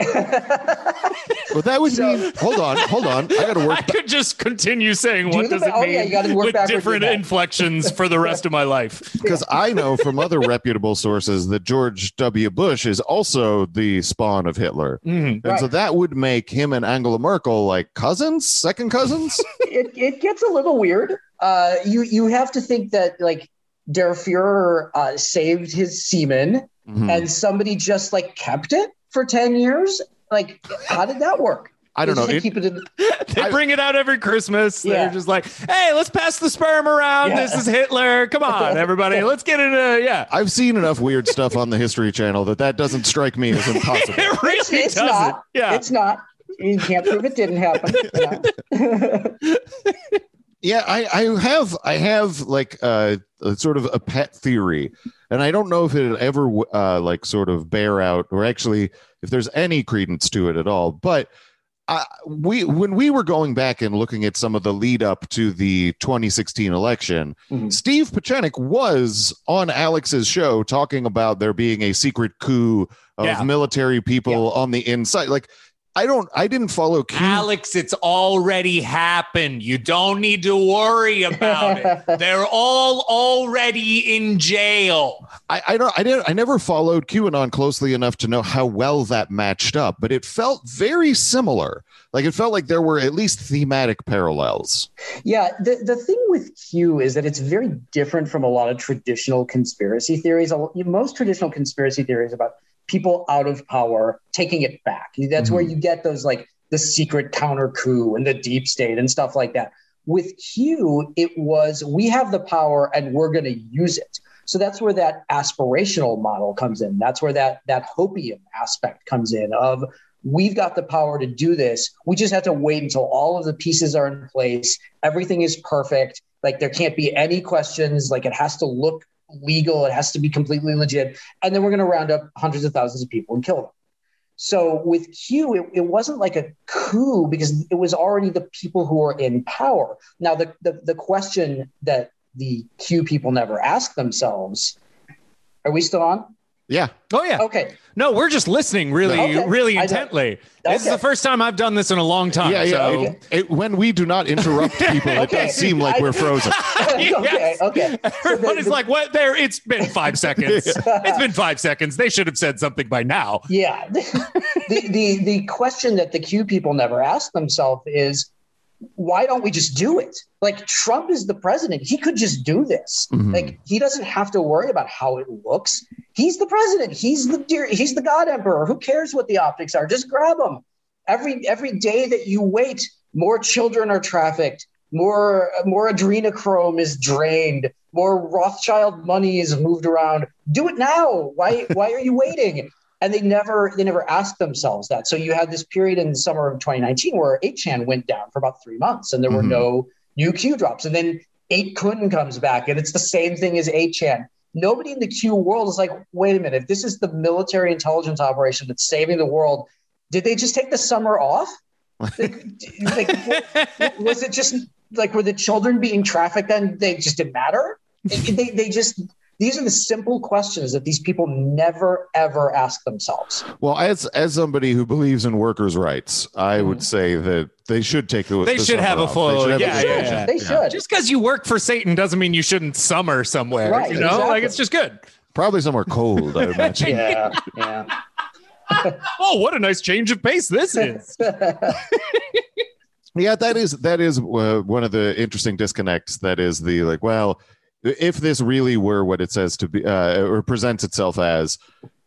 Well, that would mean. Hold on, hold on. I got to work. I could just continue saying Do what the- does it oh, mean yeah, you gotta work with backwards different with that. inflections for the rest of my life. Because I know from other reputable sources that George W. Bush is also the spawn of Hitler. Mhm. And so Right. that would make him and Angela Merkel like cousins, second cousins. it, it gets a little weird. Uh, you you have to think that like Der Fuhrer uh, saved his semen, Mhm. and somebody just like kept it for ten years. Like, how did that work? I don't They know. just It- keep it in. They I- bring it out every Christmas. They're Yeah. just like, hey, let's pass the sperm around. Yeah. This is Hitler. Come on, everybody. Let's get into, yeah. I've seen enough weird stuff on the History Channel that that doesn't strike me as impossible. It really It's, it's doesn't. not. Yeah. It's not. You can't prove it didn't happen. You know? Yeah, I, I have I have like uh, a sort of a pet theory, and I don't know if it ever uh, like sort of bear out, or actually if there's any credence to it at all. But uh, we when we were going back and looking at some of the lead up to the twenty sixteen election, Mhm. Steve Pachenik was on Alex's show talking about there being a secret coup of Yeah. military people on the inside. Like, I don't, I didn't follow Q. Alex, it's already happened. You don't need to worry about it. They're all already in jail. I, I don't I didn't I never followed QAnon closely enough to know how well that matched up, but it felt very similar. Like it felt like there were at least thematic parallels. Yeah, the, the thing with Q is that it's very different from a lot of traditional conspiracy theories. A- Most traditional conspiracy theories about people out of power taking it back. That's where you get those like the secret counter coup and the deep state and stuff like that. With Q, it was we have the power and we're going to use it. So that's where that aspirational model comes in. That's where that that hopium aspect comes in of we've got the power to do this. We just have to wait until all of the pieces are in place. Everything is perfect. Like there can't be any questions. Like it has to look legal. It has to be completely legit. And then we're going to round up hundreds of thousands of people and kill them. So with Q, it, it wasn't like a coup because it was already the people who were in power. Now, the, the, the question that the Q people never ask themselves, are we still on? Yeah. Oh, yeah. Okay. No, we're just listening really, Okay. really I intently. don't- This is okay. the first time I've done this in a long time. Yeah, yeah. So. It- it- when we do not interrupt people, it Okay. does seem like I- we're frozen. okay, Yes. okay. So Everyone the- is the- like, what? There, it's been five seconds. It's been five seconds. They should have said something by now. Yeah. the, the the question that the Q people never ask themselves is, why don't we just do it? Like Trump is the president. He could just do this. Mhm. Like he doesn't have to worry about how it looks. He's the president. He's the dear, he's the God emperor. Who cares what the optics are? Just grab him. Every every day that you wait, more children are trafficked. More more adrenochrome is drained. More Rothschild money is moved around. Do it now. Why why are you waiting? And they never they never asked themselves that. So you had this period in the summer of twenty nineteen where eight chan went down for about three months and there were Mhm. no new Q drops. And then eight kun comes back and it's the same thing as eight chan. Nobody in the Q world is like, wait a minute, if this is the military intelligence operation that's saving the world, did they just take the summer off? like, like, was it just like, were the children being trafficked and they just didn't matter? They, they just... These are the simple questions that these people never, ever ask themselves. Well, as as somebody who believes in workers' rights, I would say that they should take the. They the should summer have a off. full- They should have a yeah, vacation. yeah, yeah. They should. Just because you work for Satan doesn't mean you shouldn't summer somewhere. Right, You know, exactly. like it's just good. Probably somewhere cold, I imagine. Yeah, yeah. Oh, what a nice change of pace this is. Yeah, that is that is uh, one of the interesting disconnects. That is the like, well, if this really were what it says to be uh, or presents itself as,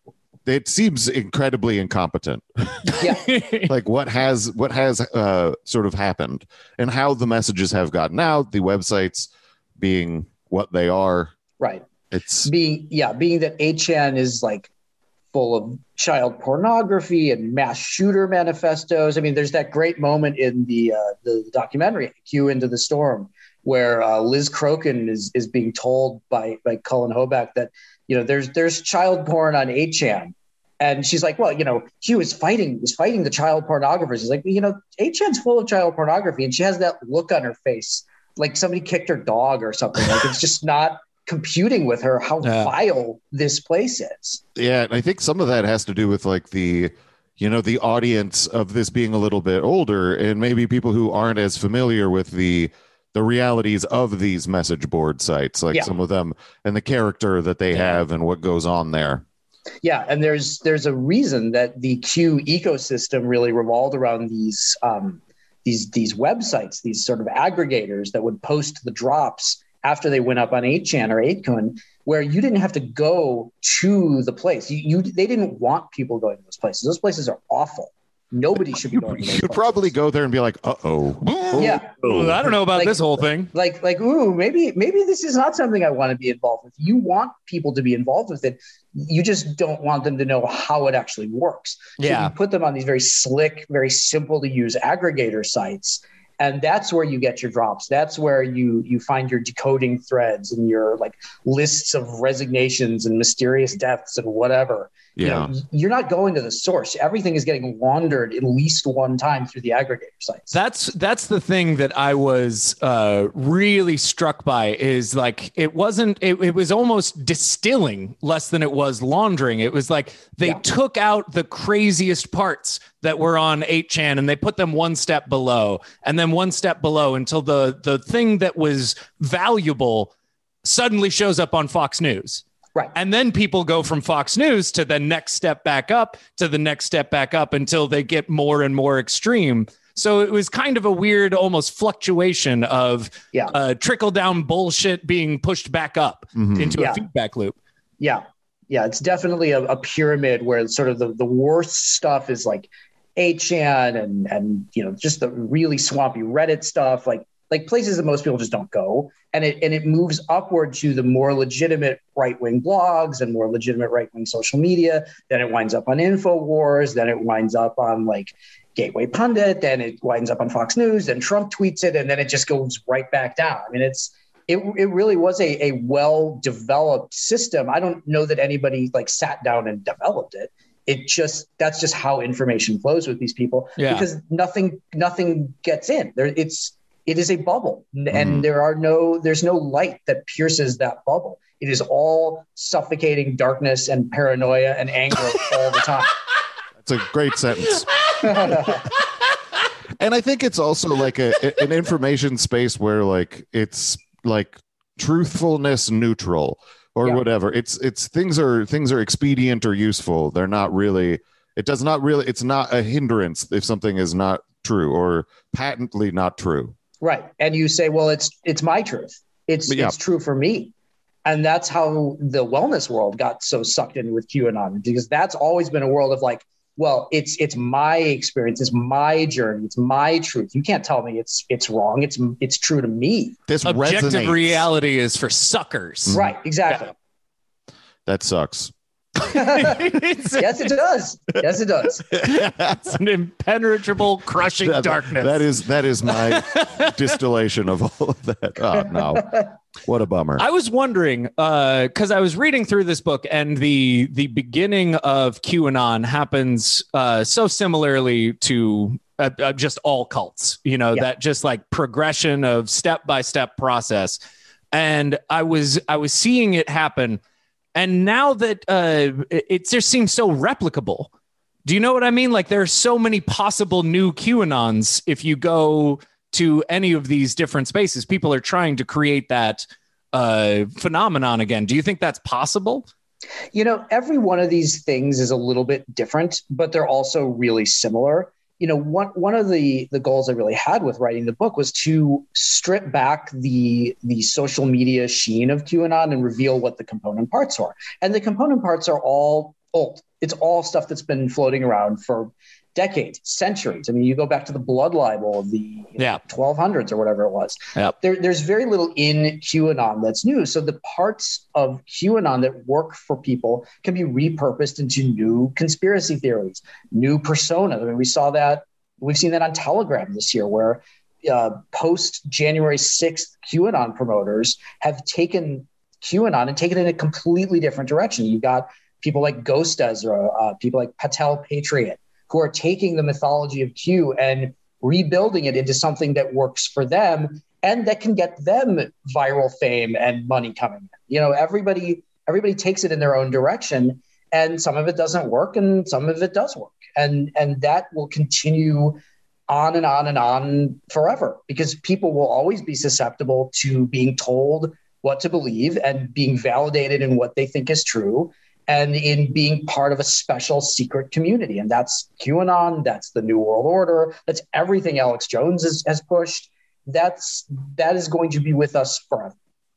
it seems incredibly incompetent. Yeah. Like what has what has uh, sort of happened and how the messages have gotten out, the websites being what they are. Right. It's Being, yeah, being that eight chan is like full of child pornography and mass shooter manifestos. I mean, there's that great moment in the uh, the documentary Q Into the Storm where uh, Liz Crokin is is being told by by Cullen Hoback that, you know, there's there's child porn on eight chan. And she's like, well, you know, Q is fighting is fighting the child pornographers. He's like, you know, eight chan's full of child pornography. And she has that look on her face like somebody kicked her dog or something. Like it's just not computing with her how Yeah. vile this place is. yeah, and I think some of that has to do with like the, you know, the audience of this being a little bit older and maybe people who aren't as familiar with the the realities of these message board sites, like Yeah. some of them and the character that they have and what goes on there. Yeah, and there's there's a reason that the Q ecosystem really revolved around these um, these these websites, these sort of aggregators that would post the drops after they went up on eight chan or eight kun, where you didn't have to go to the place. You, you they didn't want people going to those places. Those places are awful. Nobody should be You, going to those you'd places. probably go there and be like, uh oh. Yeah. Well, I don't know about Like- this whole thing. Like, like, ooh, maybe, maybe this is not something I want to be involved with. You want people to be involved with it. You just don't want them to know how it actually works. So Yeah. you put them on these very slick, very simple to use aggregator sites. And that's where you get your drops. That's where you you find your decoding threads and your like lists of resignations and mysterious deaths and whatever. You Yeah. know, you're not going to the source. Everything is getting laundered at least one time through the aggregator sites. That's that's the thing that I was uh, really struck by is like it wasn't it, it was almost distilling less than it was laundering. It was like they Yeah. took out the craziest parts that were on eight chan and they put them one step below and then one step below until the the thing that was valuable suddenly shows up on Fox News. Right. And then people go from Fox News to the next step back up to the next step back up until they get more and more extreme. So it was kind of a weird, almost fluctuation of Yeah. uh, trickle down bullshit being pushed back up Mhm. into Yeah. a feedback loop. Yeah. Yeah. It's definitely a, a pyramid where sort of the, the worst stuff is like eight chan and, and, you know, just the really swampy Reddit stuff, like, like places that most people just don't go. And it, and it moves upward to the more legitimate right-wing blogs and more legitimate right-wing social media. Then it winds up on InfoWars. Then it winds up on like Gateway Pundit. Then it winds up on Fox News. Then Trump tweets it. And then it just goes right back down. I mean, it's, it, it really was a, a well-developed system. I don't know that anybody like sat down and developed it. It just, that's just how information flows with these people Yeah. because nothing, nothing gets in there. It's, it is a bubble and Mhm. there are no, there's no light that pierces that bubble. It is all suffocating darkness and paranoia and anger all the time. That's a great sentence. And I think it's also like a, an information space where like it's like truthfulness neutral or Yeah. whatever. It's it's things are things are expedient or useful. They're not really. It does not really. It's not a hindrance if something is not true or patently not true. Right. And you say, well, it's, it's my truth. It's, Yeah. it's true for me. And that's how the wellness world got so sucked in with QAnon, because that's always been a world of like, well, it's, it's my experience. It's my journey. It's my truth. You can't tell me it's, it's wrong. It's, it's true to me. This Objective resonates. reality is for suckers. Right. Exactly. That sucks. Yes, it does. Yes, it does. It's an impenetrable, crushing That- darkness. That is that is my distillation of all of that. Oh no, what a bummer. I was wondering because I was reading through this book, and the the beginning of QAnon happens uh, so similarly to uh, uh, just all cults. You know, Yeah. that just like progression of step by step process. And I was I was seeing it happen, and now that uh, it, it just seems so replicable. Do you know what I mean? Like there are so many possible new QAnons if you go to any of these different spaces. People are trying to create that uh, phenomenon again. Do you think that's possible? You know, every one of these things is a little bit different, but they're also really similar. You know, one one of the the goals I really had with writing the book was to strip back the the social media sheen of QAnon and reveal what the component parts are. And the component parts are all old. It's all stuff that's been floating around for decades, centuries. I mean, you go back to the blood libel of the you know, Yeah. twelve hundreds or whatever it was. Yep. There, there's very little in QAnon that's new. So the parts of QAnon that work for people can be repurposed into new conspiracy theories, new personas. I mean, we saw that. We've seen that on Telegram this year, where uh, post January sixth QAnon promoters have taken QAnon and taken it in a completely different direction. You've got people like Ghost Ezra, uh, people like Patel Patriot, who are taking the mythology of Q and rebuilding it into something that works for them and that can get them viral fame and money coming in. You know, everybody everybody takes it in their own direction, and some of it doesn't work and some of it does work. And and that will continue on and on and on forever, because people will always be susceptible to being told what to believe and being validated in what they think is true, and in being part of a special secret community. And that's QAnon, that's the New World Order, that's everything Alex Jones has, has pushed. That's that is going to be with us forever.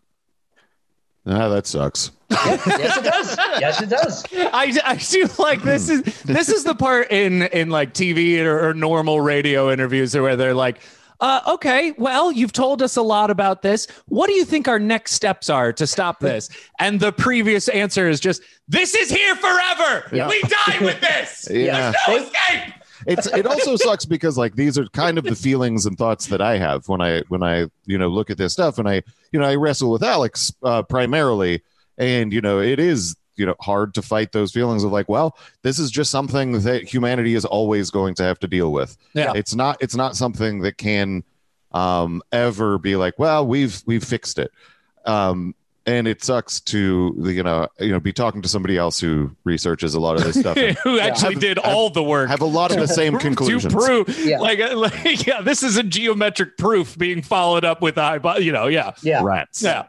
Ah, that sucks. Yes, yes, it does. Yes, it does. I, I feel like this is this is the part in in like T V or, or normal radio interviews where they're like, uh, okay, well, you've told us a lot about this. What do you think our next steps are to stop this? And the previous answer is just, this is here forever. Yeah. We die with this. Yeah. There's no escape. It's it also sucks because like these are kind of the feelings and thoughts that I have when I when I you know look at this stuff, and I you know I wrestle with Alex uh, primarily, and you know it is you know hard to fight those feelings of like, well, this is just something that humanity is always going to have to deal with. Yeah. It's not it's not something that can um, ever be like, well, we've we've fixed it. Um, And it sucks to you know you know be talking to somebody else who researches a lot of this stuff, and Who actually have- did have- all the work. have a lot of the same to conclusions. prove, Yeah. like, like, yeah, this is a geometric proof being followed up with I, you know, yeah, Yeah. Rats. yeah.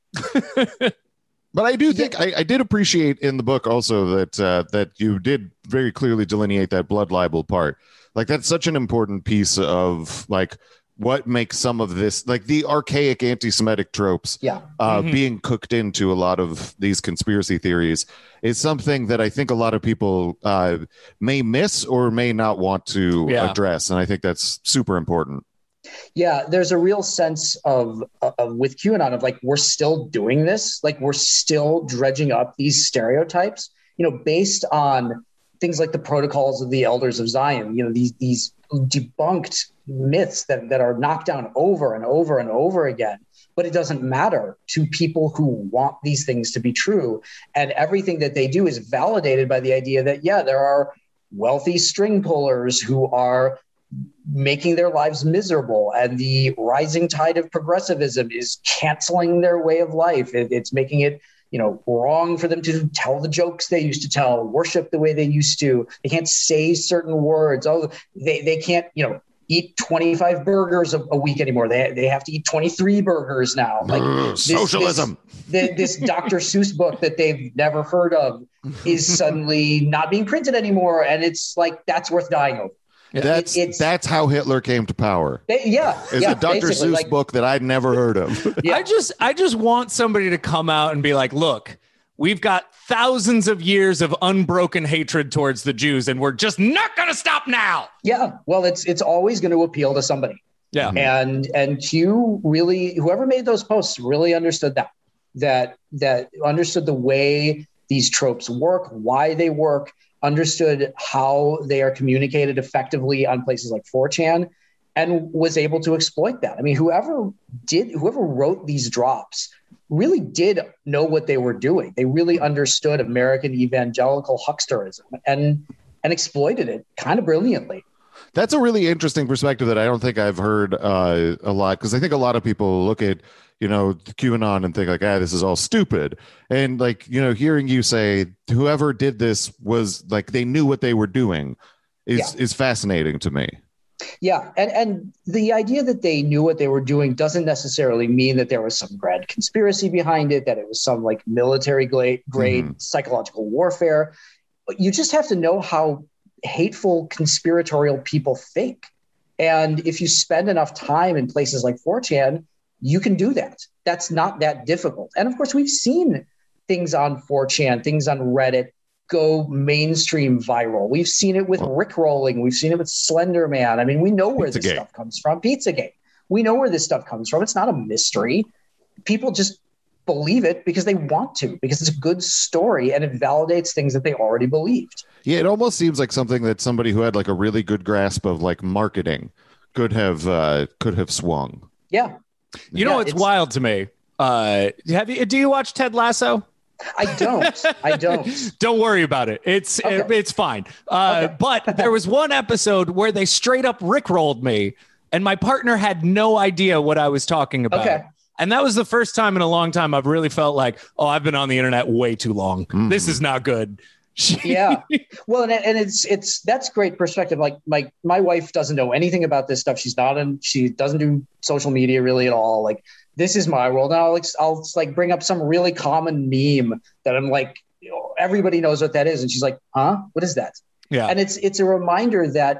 But I do think I, I did appreciate in the book also that uh, that you did very clearly delineate that blood libel part. Like that's such an important piece of like what makes some of this like the archaic anti-Semitic tropes Yeah. uh, Mhm. being cooked into a lot of these conspiracy theories is something that I think a lot of people uh, may miss or may not want to Yeah. address. And I think that's super important. Yeah, there's a real sense of, of with QAnon of like, we're still doing this. Like we're still dredging up these stereotypes, you know, based on things like the protocols of the elders of Zion, you know, these, these debunked myths that, that are knocked down over and over and over again. But it doesn't matter to people who want these things to be true. And everything that they do is validated by the idea that, yeah, there are wealthy string pullers who are making their lives miserable, and the rising tide of progressivism is canceling their way of life. It, it's making it, you know, wrong for them to tell the jokes they used to tell, worship the way they used to. They can't say certain words. Oh, they, they can't, you know, eat twenty-five burgers a, a week anymore. They they have to eat twenty-three burgers now. Like Ugh, socialism. This, this, this Doctor Seuss book that they've never heard of is suddenly not being printed anymore, and it's like that's worth dying over. That's It- it's- that's how Hitler came to power. They, yeah, Is yeah, a Doctor basically, Seuss like, book that I'd never heard of. Yeah. I just I just want somebody to come out and be like, look, we've got thousands of years of unbroken hatred towards the Jews, and we're just not going to stop now. Yeah, well, it's it's always going to appeal to somebody, Yeah. and and Q really, whoever made those posts really understood that that that understood the way these tropes work, why they work, understood how they are communicated effectively on places like four chan, and was able to exploit that. I mean, whoever did, whoever wrote these drops really did know what they were doing. They really understood American evangelical hucksterism and and exploited it kind of brilliantly. That's a really interesting perspective that I don't think I've heard uh, a lot, because I think a lot of people look at, you know, QAnon and think like, ah, this is all stupid. And like, you know, hearing you say whoever did this was like, they knew what they were doing is, Yeah. is fascinating to me. Yeah. And, and the idea that they knew what they were doing doesn't necessarily mean that there was some grand conspiracy behind it, that it was some like military grade, grade Mhm. psychological warfare. But you just have to know how hateful conspiratorial people think. And if you spend enough time in places like four chan, you can do that. That's not that difficult. And of course, we've seen things on four chan, things on Reddit go mainstream viral. We've seen it with Rickrolling. We've seen it with Slender Man. I mean, we know where this Pizzagate. stuff comes from. Pizzagate. We know where this stuff comes from. It's not a mystery. People just believe it because they want to, because it's a good story and it validates things that they already believed. Yeah, it almost seems like something that somebody who had like a really good grasp of like marketing could have uh, could have swung. Yeah. You know Yeah, what's it's- wild to me? Uh, have you? Do you watch Ted Lasso? I don't. I don't. Don't worry about it. It's Okay. it- it's fine. Uh, Okay. But there was one episode where they straight up rickrolled me, and my partner had no idea what I was talking about. Okay. And that was the first time in a long time I've really felt like, oh, I've been on the internet way too long. Mhm. This is not good. Yeah. Well, and, and it's it's that's great perspective. Like my my wife doesn't know anything about this stuff. She's not in. She doesn't do social media really at all. Like this is my world. And I'll like I'll just, like bring up some really common meme that I'm like, you know, everybody knows what that is, and she's like, huh? What is that? Yeah. And it's it's a reminder that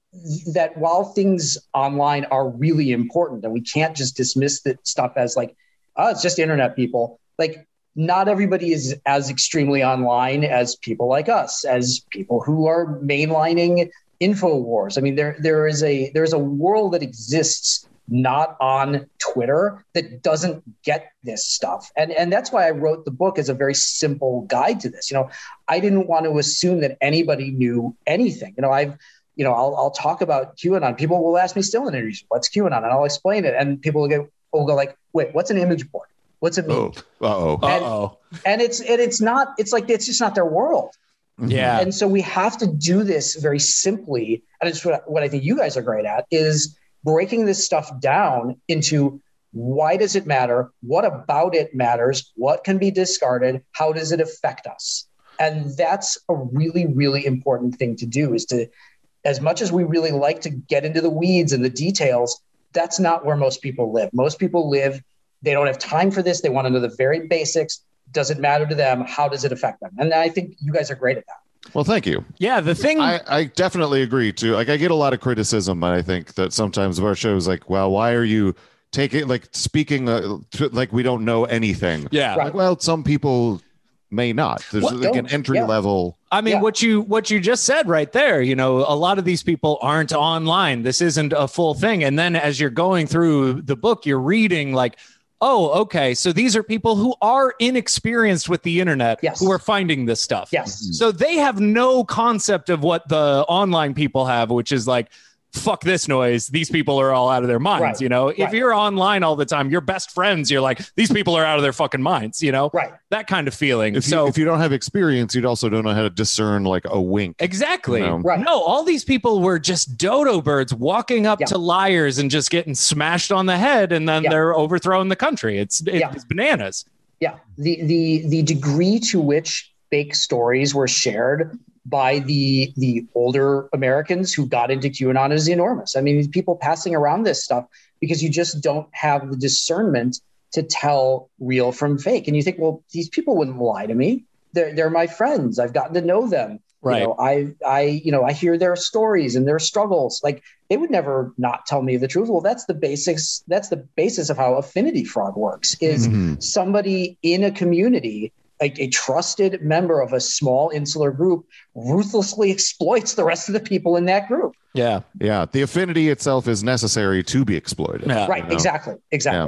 that while things online are really important, and we can't just dismiss that stuff as like, oh, it's just internet people. Like not everybody is as extremely online as people like us, as people who are mainlining InfoWars. I mean, there there is a there's a world that exists not on Twitter that doesn't get this stuff. And and that's why I wrote the book as a very simple guide to this. You know, I didn't want to assume that anybody knew anything. You know, I've you know, I'll I'll talk about QAnon. People will ask me still in interviews, what's QAnon? And I'll explain it. And people will go, will go like, wait, what's an image board? What's it mean? Oh, uh-oh. And- Uh-oh. And it's and it's not, it's like it's just not their world. Yeah. And so we have to do this very simply. And it's what, what I think you guys are great at is breaking this stuff down into why does it matter? What about it matters? What can be discarded? How does it affect us? And that's a really, really important thing to do, is to, as much as we really like to get into the weeds and the details, that's not where most people live. Most people live, they don't have time for this. They want to know the very basics. Does it matter to them? How does it affect them? And I think you guys are great at that. Well, thank you. Yeah. The thing. I, I definitely agree too. Like I get a lot of criticism, and I think that sometimes our show is like, well, why are you taking like speaking uh, to, like we don't know anything? yeah. Right. Like, well, some people may not. There's What? like an Don't. entry Yeah. level. I mean, Yeah. what you what you just said right there, you know, a lot of these people aren't online. This isn't a full thing. And then as you're going through the book, you're reading like, oh, okay, so these are people who are inexperienced with the internet, Yes. who are finding this stuff. Yes. So they have no concept of what the online people have, which is like, fuck this noise. These people are all out of their minds. Right. You know, if Right. you're online all the time, your best friends, you're like, these people are out of their fucking minds, you know, Right. that kind of feeling. If you, so if you don't have experience, you'd also don't know how to discern like a wink. Exactly. You know? Right. No, all these people were just dodo birds walking up Yeah. to liars and just getting smashed on the head, and then Yeah. they're overthrowing the country. It's it's Yeah. bananas. Yeah. The the the degree to which fake stories were shared by the the older Americans who got into QAnon is enormous. I mean, people passing around this stuff because you just don't have the discernment to tell real from fake. And you think, well, these people wouldn't lie to me. They're they're my friends. I've gotten to know them. Right. You know, I I you know I hear their stories and their struggles. Like they would never not tell me the truth. Well, that's the basics. That's the basis of how affinity fraud works. Is Mhm. somebody in a community, like a trusted member of a small insular group, ruthlessly exploits the rest of the people in that group. Yeah. Yeah, the affinity itself is necessary to be exploited. Yeah. Right. you know? Exactly. Exactly.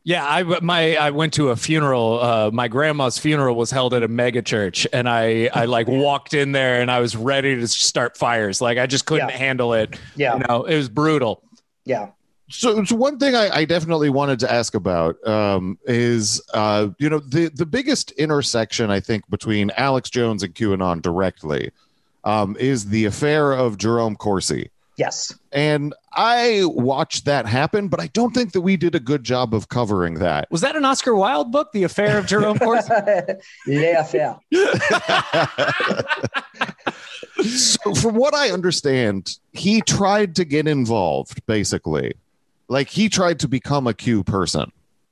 Yeah, I my I went to a funeral. Uh, my grandma's funeral was held at a mega church, and I I like walked in there and I was ready to start fires. Like I just couldn't Yeah. handle it. Yeah. You know, it was brutal. Yeah. So, so one thing I, I definitely wanted to ask about um, is, uh, you know, the, the biggest intersection, I think, between Alex Jones and QAnon directly um, is the affair of Jerome Corsi. Yes. And I watched that happen, but I don't think that we did a good job of covering that. Was that an Oscar Wilde book, The Affair of Jerome Corsi? Les affaires. So from what I understand, he tried to get involved, basically. Like he tried to become a Q person.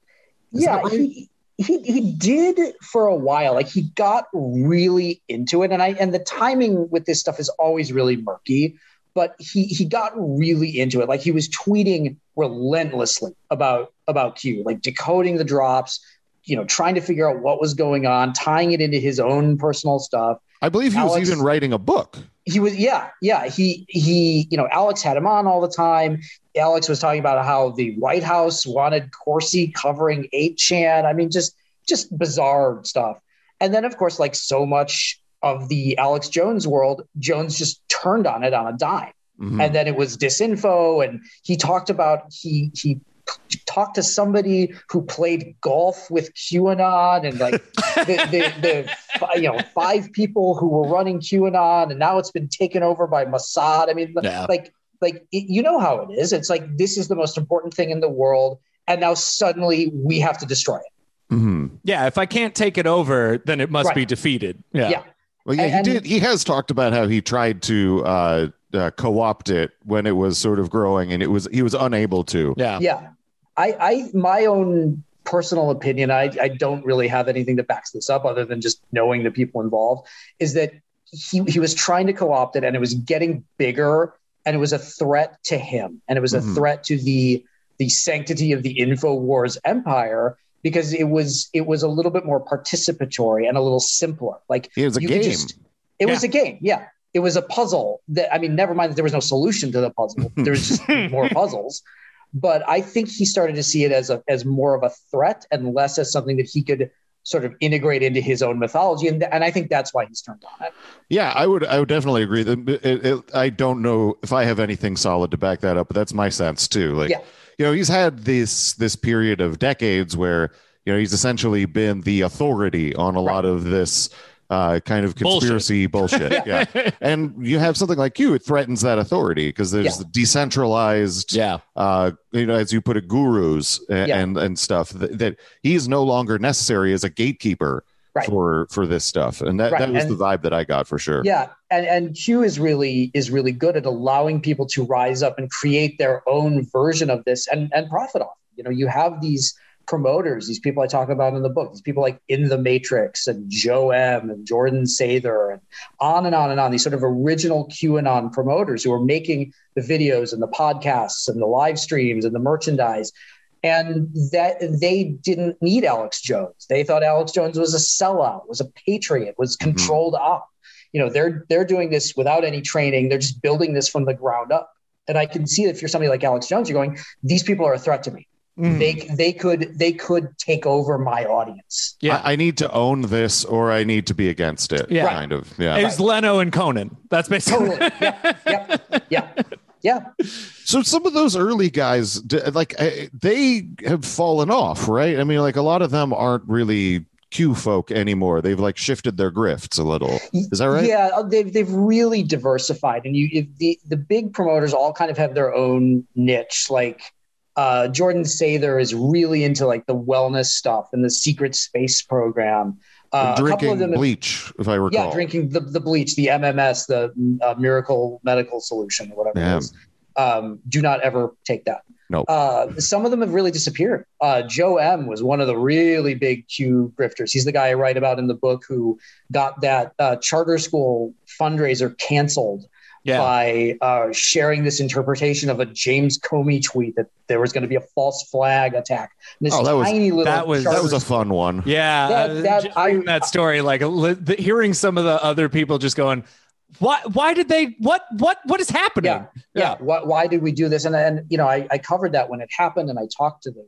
Is Yeah, that right? he, he he did for a while. Like he got really into it, and I and the timing with this stuff is always really murky. But he he got really into it. Like he was tweeting relentlessly about about Q, like decoding the drops, you know, trying to figure out what was going on, tying it into his own personal stuff. I believe he Alex- was even writing a book. He was, yeah, yeah. He he, you know, Alex had him on all the time. Alex was talking about how the White House wanted Corsi covering eight chan. I mean, just just bizarre stuff. And then, of course, like so much of the Alex Jones world, Jones just turned on it on a dime. Mhm. And then it was disinfo. And he talked about he he talked to somebody who played golf with QAnon and like the, the, the you know five people who were running QAnon, and now it's been taken over by Mossad. I mean, Yeah. like like it, you know how it is. It's like this is the most important thing in the world, and now suddenly we have to destroy it. Mhm. Yeah, if I can't take it over, then it must Right. be defeated. Yeah. Yeah. Well, yeah, And- he did. He has talked about how he tried to uh, uh, co-opt it when it was sort of growing, and it was he was unable to. Yeah. Yeah. I, I my own personal opinion, I, I don't really have anything that backs this up other than just knowing the people involved, is that he, he was trying to co-opt it, and it was getting bigger, and it was a threat to him, and it was a Mhm. threat to the the sanctity of the InfoWars empire, because it was it was a little bit more participatory and a little simpler. Like It was a you could game. just- it was a game, yeah. It was a puzzle that, I mean, never mind that there was no solution to the puzzle. There was just more puzzles. But I think he started to see it as a as more of a threat and less as something that he could sort of integrate into his own mythology, and and I think that's why he's turned on it. Yeah, I would. I would definitely agree. That it, it, I don't know if I have anything solid to back that up, but that's my sense too. Like, Yeah. you know, he's had this this period of decades where you know he's essentially been the authority on a lot of this uh, kind of conspiracy bullshit. yeah. And you have something like you, it threatens that authority because there's Yeah. decentralized, Yeah. uh, you know, as you put it, gurus and Yeah. and, and stuff that, that he's no longer necessary as a gatekeeper Right. for for this stuff. And that, Right. that was And- the vibe that I got for sure. Yeah, and and Q is really is really good at allowing people to rise up and create their own version of this and and profit off. You know, you have these promoters, these people I talk about in the book, these people like In the Matrix and Joe M and Jordan Sather and on and on and on, these sort of original QAnon promoters who are making the videos and the podcasts and the live streams and the merchandise. And that they didn't need Alex Jones. They thought Alex Jones was a sellout, was a patriot, was controlled up. You know, they're they're doing this without any training. They're just building this from the ground up. And I can see that if you're somebody like Alex Jones, you're going, these people are a threat to me. Mm. They they could they could take over my audience. Yeah. I, I need to own this or I need to be against it. Yeah. Kind of. Yeah. It was Leno and Conan. That's basically Totally. yeah. Yeah. Yeah. Yeah. So some of those early guys, d- like I- they have fallen off, right? I mean, like a lot of them aren't really Q folk anymore. They've like shifted their grifts a little. Is that right? Yeah, they've they've really diversified, and you if the the big promoters all kind of have their own niche. Like uh, Jordan Sather is really into like the wellness stuff and the secret space program. Uh, a couple Drinking of them have- bleach, if I recall. yeah, drinking the, the bleach, the M M S, the uh, Miracle Medical Solution, or whatever Yeah. it is. Um, do not ever take that. No. Uh, some of them have really disappeared. Uh, Joe M was one of the really big Q grifters. He's the guy I write about in the book who got that uh, charter school fundraiser canceled Yeah. by uh, sharing this interpretation of a James Comey tweet that there was going to be a false flag attack. And this Oh, that was- tiny little that was- charter That was a school- fun one. Yeah, That- uh, that- just I- reading that story, like li- the, hearing some of the other people just going, "Why? Why did they? What? What? What is happening?" Yeah, yeah. Why, why did we do this? And and you know, I, I covered that when it happened, and I talked to the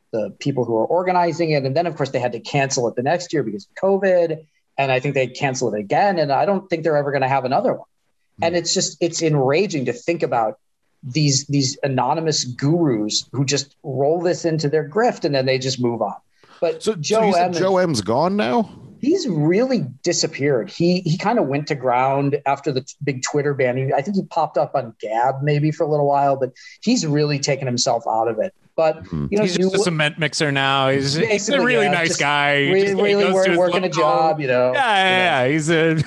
the people who are organizing it. And then, of course, they had to cancel it the next year because of COVID. And I think they'd cancel it again. And I don't think they're ever going to have another one. Mm-hmm. And it's just, it's enraging to think about these, these anonymous gurus who just roll this into their grift and then they just move on. But so, Joe so you said M. Joe M's gone now? He's really disappeared. He he kind of went to ground after the t- big Twitter ban. He, I think he popped up on Gab maybe for a little while, but he's really taken himself out of it. But mm-hmm. you know, he's just you, a cement mixer now. He's, he's a really yeah, nice guy. Really, just, really work, working a job, you know. Yeah, yeah, you know.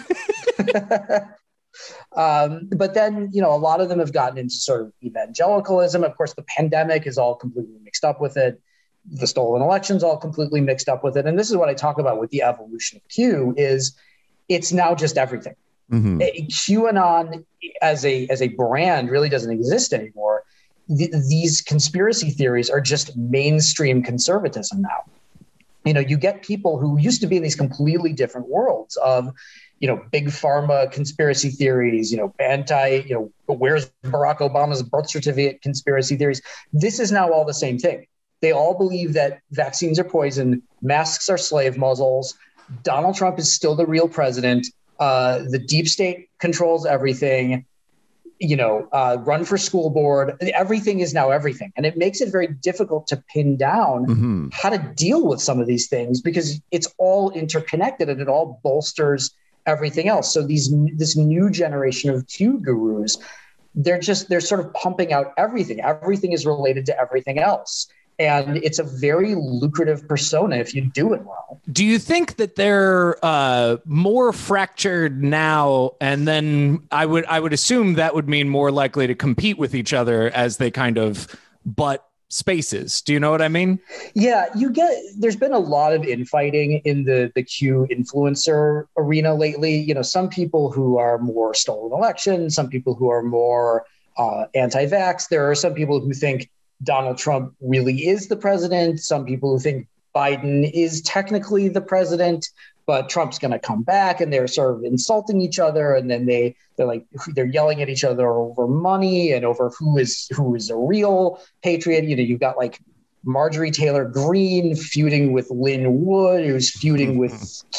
yeah. He's a. um, but then you know, a lot of them have gotten into sort of evangelicalism. Of course, the pandemic is all completely mixed up with it. The stolen elections all completely mixed up with it. And this is what I talk about with the evolution of Q is it's now just everything. Mm-hmm. QAnon as a, as a brand really doesn't exist anymore. Th- these conspiracy theories are just mainstream conservatism now. You know, you get people who used to be in these completely different worlds of, you know, big pharma conspiracy theories, you know, anti, you know, where's Barack Obama's birth certificate conspiracy theories. This is now all the same thing. They all believe that vaccines are poison, masks are slave muzzles, Donald Trump is still the real president, uh, the deep state controls everything, you know, uh, run for school board. Everything is now everything. And it makes it very difficult to pin down mm-hmm. how to deal with some of these things because it's all interconnected and it all bolsters everything else. So these this new generation of Q gurus, they're just they're sort of pumping out everything. Everything is related to everything else. And it's a very lucrative persona if you do it well. Do you think that they're uh, more fractured now? And then I would I would assume that would mean more likely to compete with each other as they kind of butt spaces. Do you know what I mean? Yeah, you get there's been a lot of infighting in the, the Q influencer arena lately. You know, some people who are more stolen elections, some people who are more uh, anti-vax. There are some people who think Donald Trump really is the president. Some people who think Biden is technically the president, but Trump's going to come back, and they're sort of insulting each other. And then they, they're like, they're yelling at each other over money and over who is, who is a real patriot. You know, you've got like Marjorie Taylor Greene feuding with Lynn Wood, who's feuding with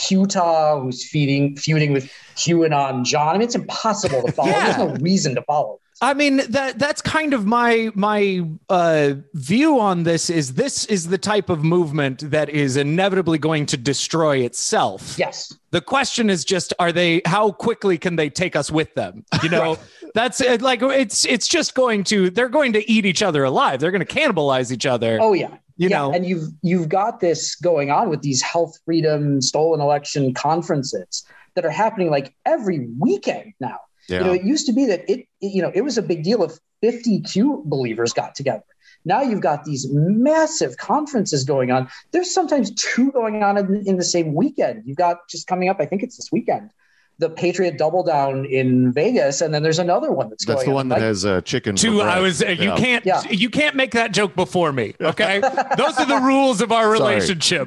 Qta, who's feuding, feuding with QAnon John. I mean, it's impossible to follow. Yeah. There's no reason to follow. I mean, that that's kind of my my uh, view on this is this is the type of movement that is inevitably going to destroy itself. Yes. The question is just, are they, how quickly can they take us with them? You know, that's it, like, it's, it's just going to, they're going to eat each other alive. They're going to cannibalize each other. Oh yeah. You yeah. know, and you've, you've got this going on with these health freedom stolen election conferences that are happening like every weekend now. Yeah. You know, it used to be that it, it, you know, it was a big deal if fifty Q believers got together. Now you've got these massive conferences going on. There's sometimes two going on in, in the same weekend. You've got just coming up, I think it's this weekend, the Patriot Double Down in Vegas, and then there's another one that's, that's going the one on. that like, has uh, chicken. Two, I was. Uh, you yeah. can't. Yeah. You can't make that joke before me. Okay, those are the rules of our relationship.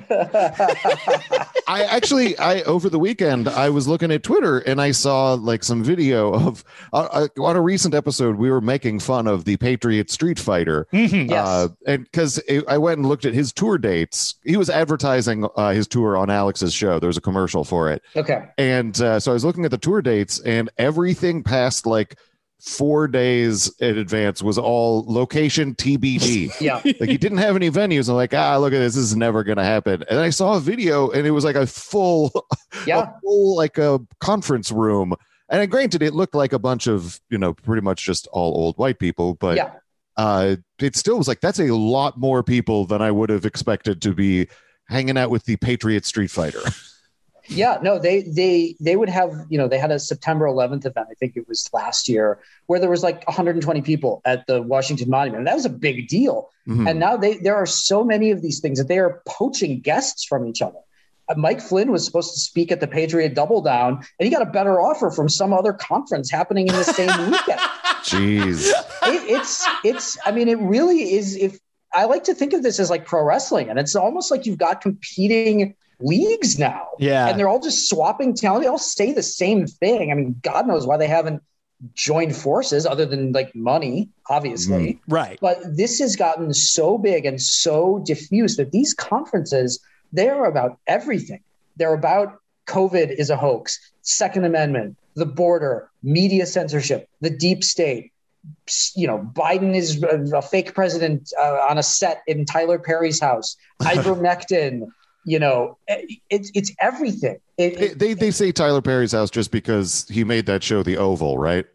I actually, I over the weekend, I was looking at Twitter and I saw like some video of uh, on a recent episode we were making fun of the Patriot Street Fighter, mm-hmm. yes. uh, and because I went and looked at his tour dates. He was advertising uh, his tour on Alex's show. There was a commercial for it. Okay, and uh, so I was looking at the tour dates. And everything past like four days in advance was all location T B D. Yeah. Like he didn't have any venues. I'm like, ah, look at this. This is never going to happen. And I saw a video and it was like a full, yeah. a full like a conference room. And granted, it looked like a bunch of, you know, pretty much just all old white people. But yeah. uh, it still was like, that's a lot more people than I would have expected to be hanging out with the Patriot Street Fighter. Yeah, no, they they they would have, you know, they had a September eleventh event, I think it was last year, where there was like one hundred twenty people at the Washington Monument. And that was a big deal. Mm-hmm. And now they there are so many of these things that they are poaching guests from each other. Uh, Mike Flynn was supposed to speak at the Patriot Double Down, and he got a better offer from some other conference happening in the same weekend. Jeez. It, it's it's I mean, it really is. If I like to think of this as like pro wrestling, and it's almost like you've got competing leagues now. Yeah. And they're all just swapping talent. They all say the same thing. I mean, God knows why they haven't joined forces other than like money, obviously. Mm, right. But this has gotten so big and so diffuse that these conferences, they're about everything. They're about COVID is a hoax, Second Amendment, the border, media censorship, the deep state. You know, Biden is a, a fake president uh, on a set in Tyler Perry's house. Ivermectin. You know, it's it's everything. It, it, they they say Tyler Perry's house just because he made that show The Oval, right?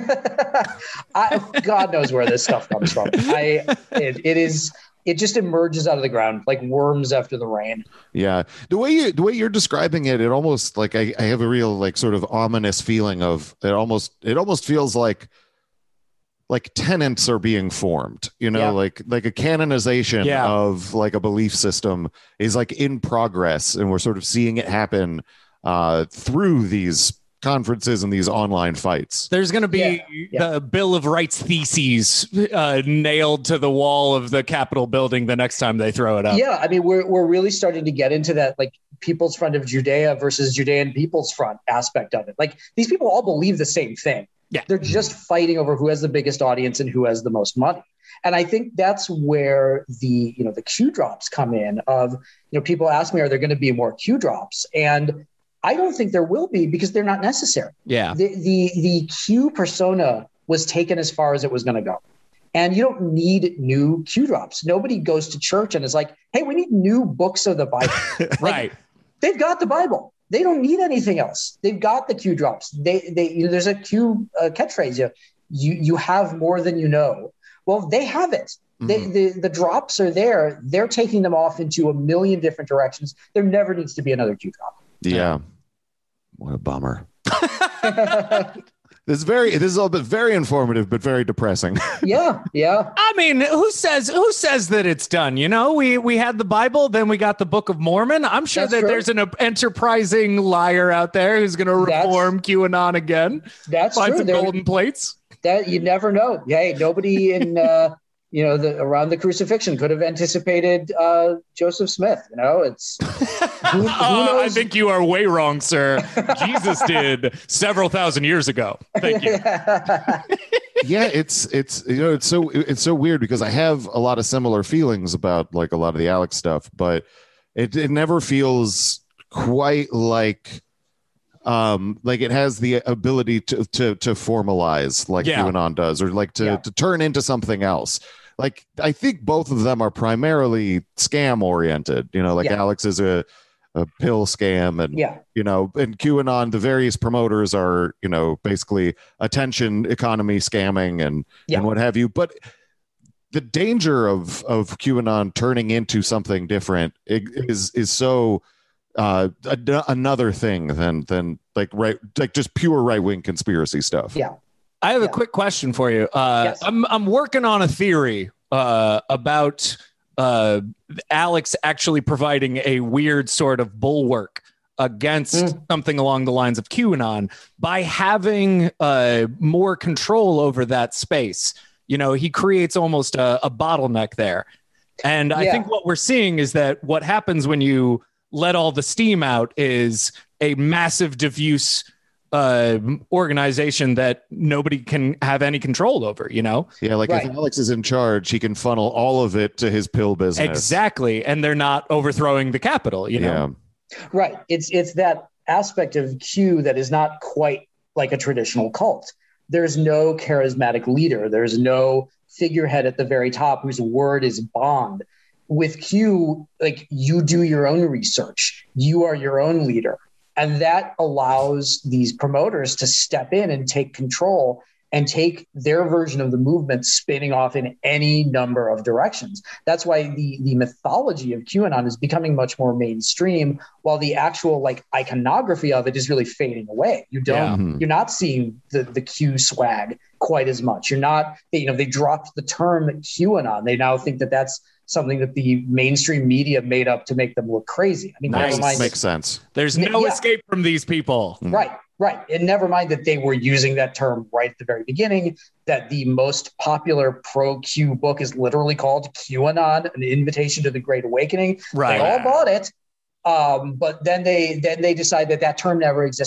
I, God knows where this stuff comes from. I it, it is it just emerges out of the ground like worms after the rain. Yeah, the way you the way you're describing it, it almost like I, I have a real like sort of ominous feeling of it. Almost it almost feels like. like tenets are being formed, you know, yeah. like like a canonization yeah. of like a belief system is like in progress, and we're sort of seeing it happen uh, through these conferences and these online fights. There's going to be yeah. Yeah. the Bill of Rights theses uh, nailed to the wall of the Capitol building the next time they throw it up. Yeah, I mean, we're we're really starting to get into that, like People's Front of Judea versus Judean People's Front aspect of it. Like these people all believe the same thing. Yeah. They're just fighting over who has the biggest audience and who has the most money. And I think that's where the, you know, the Q drops come in of, you know, people ask me, are there going to be more Q drops? And I don't think there will be because they're not necessary. Yeah. The, the, the Q persona was taken as far as it was going to go. And you don't need new Q drops. Nobody goes to church and is like, hey, we need new books of the Bible. Right. Like, they've got the Bible. They don't need anything else. They've got the Q drops. They, they, you know, there's a Q uh, catchphrase. You, you, you have more than you know. Well, they have it. Mm-hmm. They, the, the drops are there. They're taking them off into a million different directions. There never needs to be another Q drop. Yeah. What a bummer. This is very, this is all but very informative, but very depressing. Yeah, yeah. I mean, who says who says that it's done? You know, we we had the Bible, then we got the Book of Mormon. I'm sure That's that true. there's an enterprising liar out there who's going to reform That's, QAnon again. That's find true. some There, golden plates. That you never know. Hey, nobody in uh, you know the around the crucifixion could have anticipated uh, Joseph Smith. You know, it's. Who, who uh, I think you are way wrong, sir. Jesus did several thousand years ago. Thank you. Yeah, it's it's you know it's so it's so weird because I have a lot of similar feelings about like a lot of the Alex stuff, but it it never feels quite like um like it has the ability to to to formalize like yeah. QAnon does, or like to yeah. to turn into something else. Like I think both of them are primarily scam oriented. You know, like yeah. Alex is a a pill scam, and yeah. you know, and QAnon, the various promoters are, you know, basically attention economy scamming and yeah. and what have you. But the danger of of QAnon turning into something different is is so uh a, another thing than than like right like just pure right wing conspiracy stuff. Yeah. I have yeah. a quick question for you. Uh, yes. I'm I'm working on a theory uh, about uh, Alex actually providing a weird sort of bulwark against mm. something along the lines of QAnon by having uh, more control over that space. You know, he creates almost a, a bottleneck there. And I yeah. think what we're seeing is that what happens when you let all the steam out is a massive diffuse uh, organization that nobody can have any control over, you know? Yeah, like right. if Alex is in charge, he can funnel all of it to his pill business. Exactly. And they're not overthrowing the Capitol, you know? Yeah. Right. It's it's that aspect of Q that is not quite like a traditional cult. There's no charismatic leader. There's no figurehead at the very top whose word is bond. With Q, like you do your own research. You are your own leader. And that allows these promoters to step in and take control and take their version of the movement spinning off in any number of directions. That's why the, the mythology of QAnon is becoming much more mainstream, while the actual like iconography of it is really fading away. You don't, yeah. you're not seeing the, the Q swag quite as much. You're not, you know, they dropped the term QAnon. They now think that that's something that the mainstream media made up to make them look crazy. I mean, nice. never mind. Makes sense. There's no yeah. escape from these people. Right, right. And never mind that they were using that term right at the very beginning, that the most popular pro-Q book is literally called QAnon, an invitation to the Great Awakening. Right. They all bought it. Um, but then they then they decide that that term never existed.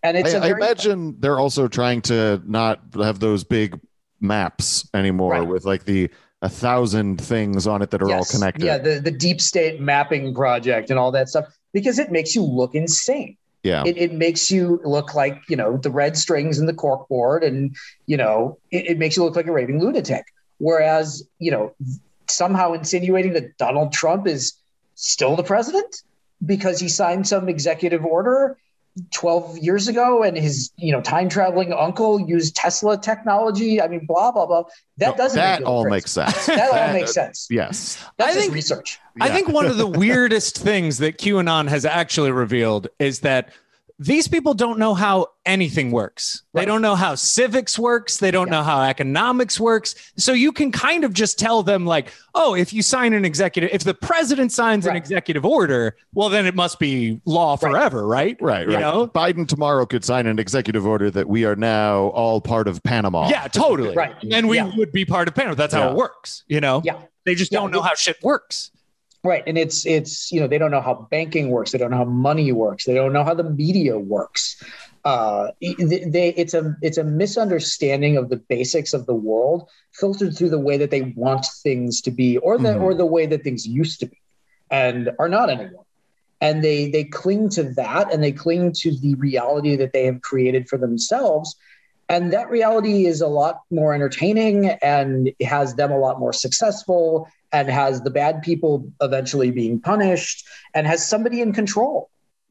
And it's I, a very, I imagine they're also trying to not have those big maps anymore Right. with like the a thousand things on it that are all Yes. connected. Yeah, the, the deep state mapping project and all that stuff, because it makes you look insane. Yeah. It, it makes you look like, you know, the red strings in the cork board, and, you know, it, it makes you look like a raving lunatic. Whereas, you know, somehow insinuating that Donald Trump is still the president because he signed some executive order twelve years ago and his, you know, time traveling uncle used Tesla technology. I mean, blah, blah, blah. That No, doesn't that make you all crazy. makes sense. That all makes sense. Yes. That's I just think- research. I Yeah. think one of the weirdest things that QAnon has actually revealed is that these people don't know how anything works. They Right. don't know how civics works. They don't Yeah. know how economics works. So you can kind of just tell them like, oh, if you sign an executive, if the president signs an Right. executive order, well, then it must be law forever, right? Right, You right. know? Biden tomorrow could sign an executive order that we are now all part of Panama. Yeah, totally. Right. And we Yeah. would be part of Panama. That's how Yeah. it works. You know? Yeah. They just Yeah. don't know how shit works. Right. And it's, it's, you know, they don't know how banking works. They don't know how money works. They don't know how the media works. Uh, they, they, it's a, it's a misunderstanding of the basics of the world filtered through the way that they want things to be, or the, Mhm. or the way that things used to be and are not anymore. And they, they cling to that, and they cling to the reality that they have created for themselves. And that reality is a lot more entertaining and has them a lot more successful, and has the bad people eventually being punished, and has somebody in control.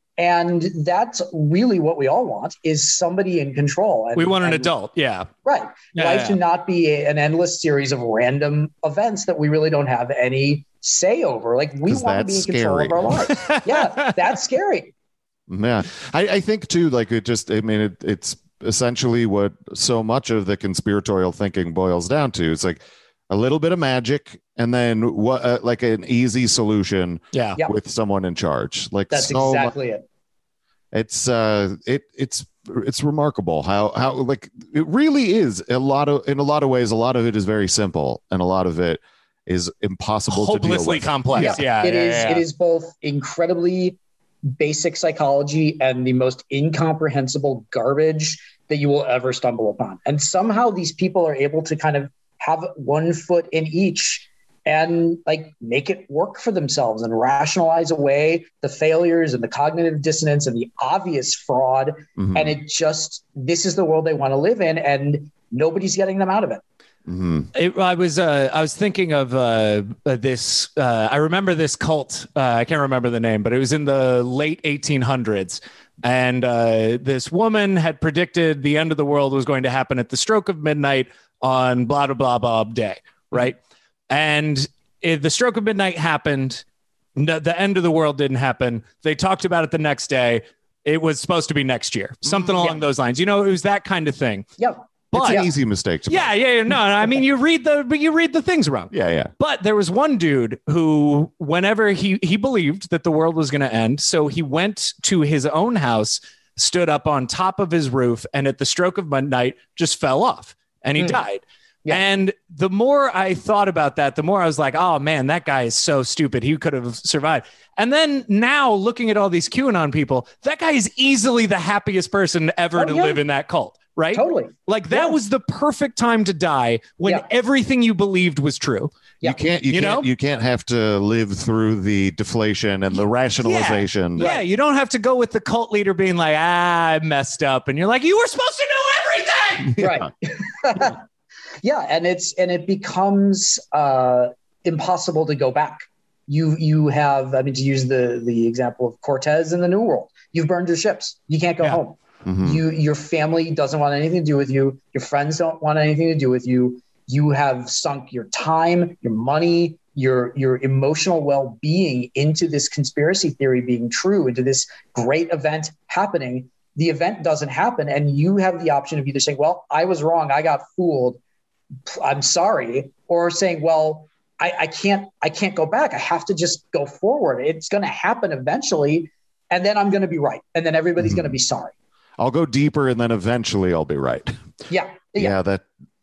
And that's really what we all want, is somebody in control. And, We want an and- adult. Yeah. Right. Yeah, Life yeah. to not be a- an endless series of random events that we really don't have any say over. Like, we 'Cause want to that's be in control scary. of our lives. Yeah, that's scary. Yeah. I, I think too, like it just, I mean, it, it's essentially what so much of the conspiratorial thinking boils down to. It's like a little bit of magic and then what, uh, like an easy solution Yeah. Yeah. with someone in charge. Like That's so much- exactly it. it's uh it it's it's remarkable how how like it really is a lot of in a lot of ways a lot of it is very simple and a lot of it is impossible to deal Hopelessly with. complex. Yeah. It yeah, is. yeah. It is both incredibly basic psychology and the most incomprehensible garbage that you will ever stumble upon. And somehow these people are able to kind of have one foot in each and like make it work for themselves and rationalize away the failures and the cognitive dissonance and the obvious fraud. Mhm. And it just, this is the world they want to live in, and nobody's getting them out of it. Mhm. It, I was uh, I was thinking of uh, uh, this. Uh, I remember this cult. Uh, I can't remember the name, but it was in the late eighteen hundreds, and uh, this woman had predicted the end of the world was going to happen at the stroke of midnight on blah blah blah blah day, right? And it, the stroke of midnight happened. No, the end of the world didn't happen. They talked about it the next day. It was supposed to be next year, something along those lines. You know, it was that kind of thing. Yeah. It's But an easy mistake to yeah, yeah, yeah, no, no, I mean, you read the, but you read the things wrong. make. Yeah, yeah. But there was one dude who, whenever he he believed that the world was going to end, so he went to his own house, stood up on top of his roof, and at the stroke of midnight, just fell off, and he Mm. died. Yeah. And the more I thought about that, the more I was like, oh man, that guy is so stupid. He could have survived. And then now looking at all these QAnon people, that guy is easily the happiest person ever Oh, to yeah. live in that cult, right? Totally. Like that Yeah. was the perfect time to die when Yeah. everything you believed was true. Yeah. You can't you, You can't know? you can't have to live through the deflation and the rationalization. Yeah, you don't have to go with the cult leader being like, ah, I messed up. And you're like, you were supposed to know everything. Right. Yeah, and it's and it becomes uh, impossible to go back. You you have, I mean, to use the the example of Cortez in the New World, you've burned your ships. You can't go Yeah. home. Mhm. You your family doesn't want anything to do with you. Your friends don't want anything to do with you. You have sunk your time, your money, your your emotional well-being into this conspiracy theory being true, into this great event happening. The event doesn't happen, and you have the option of either saying, well, I was wrong, I got fooled, I'm sorry, or saying, well, I, I can't I can't go back. I have to just go forward. It's going to happen eventually, and then I'm going to be right, and then everybody's Mhm. going to be sorry. I'll go deeper and then eventually I'll be right. Yeah, Yeah, yeah, that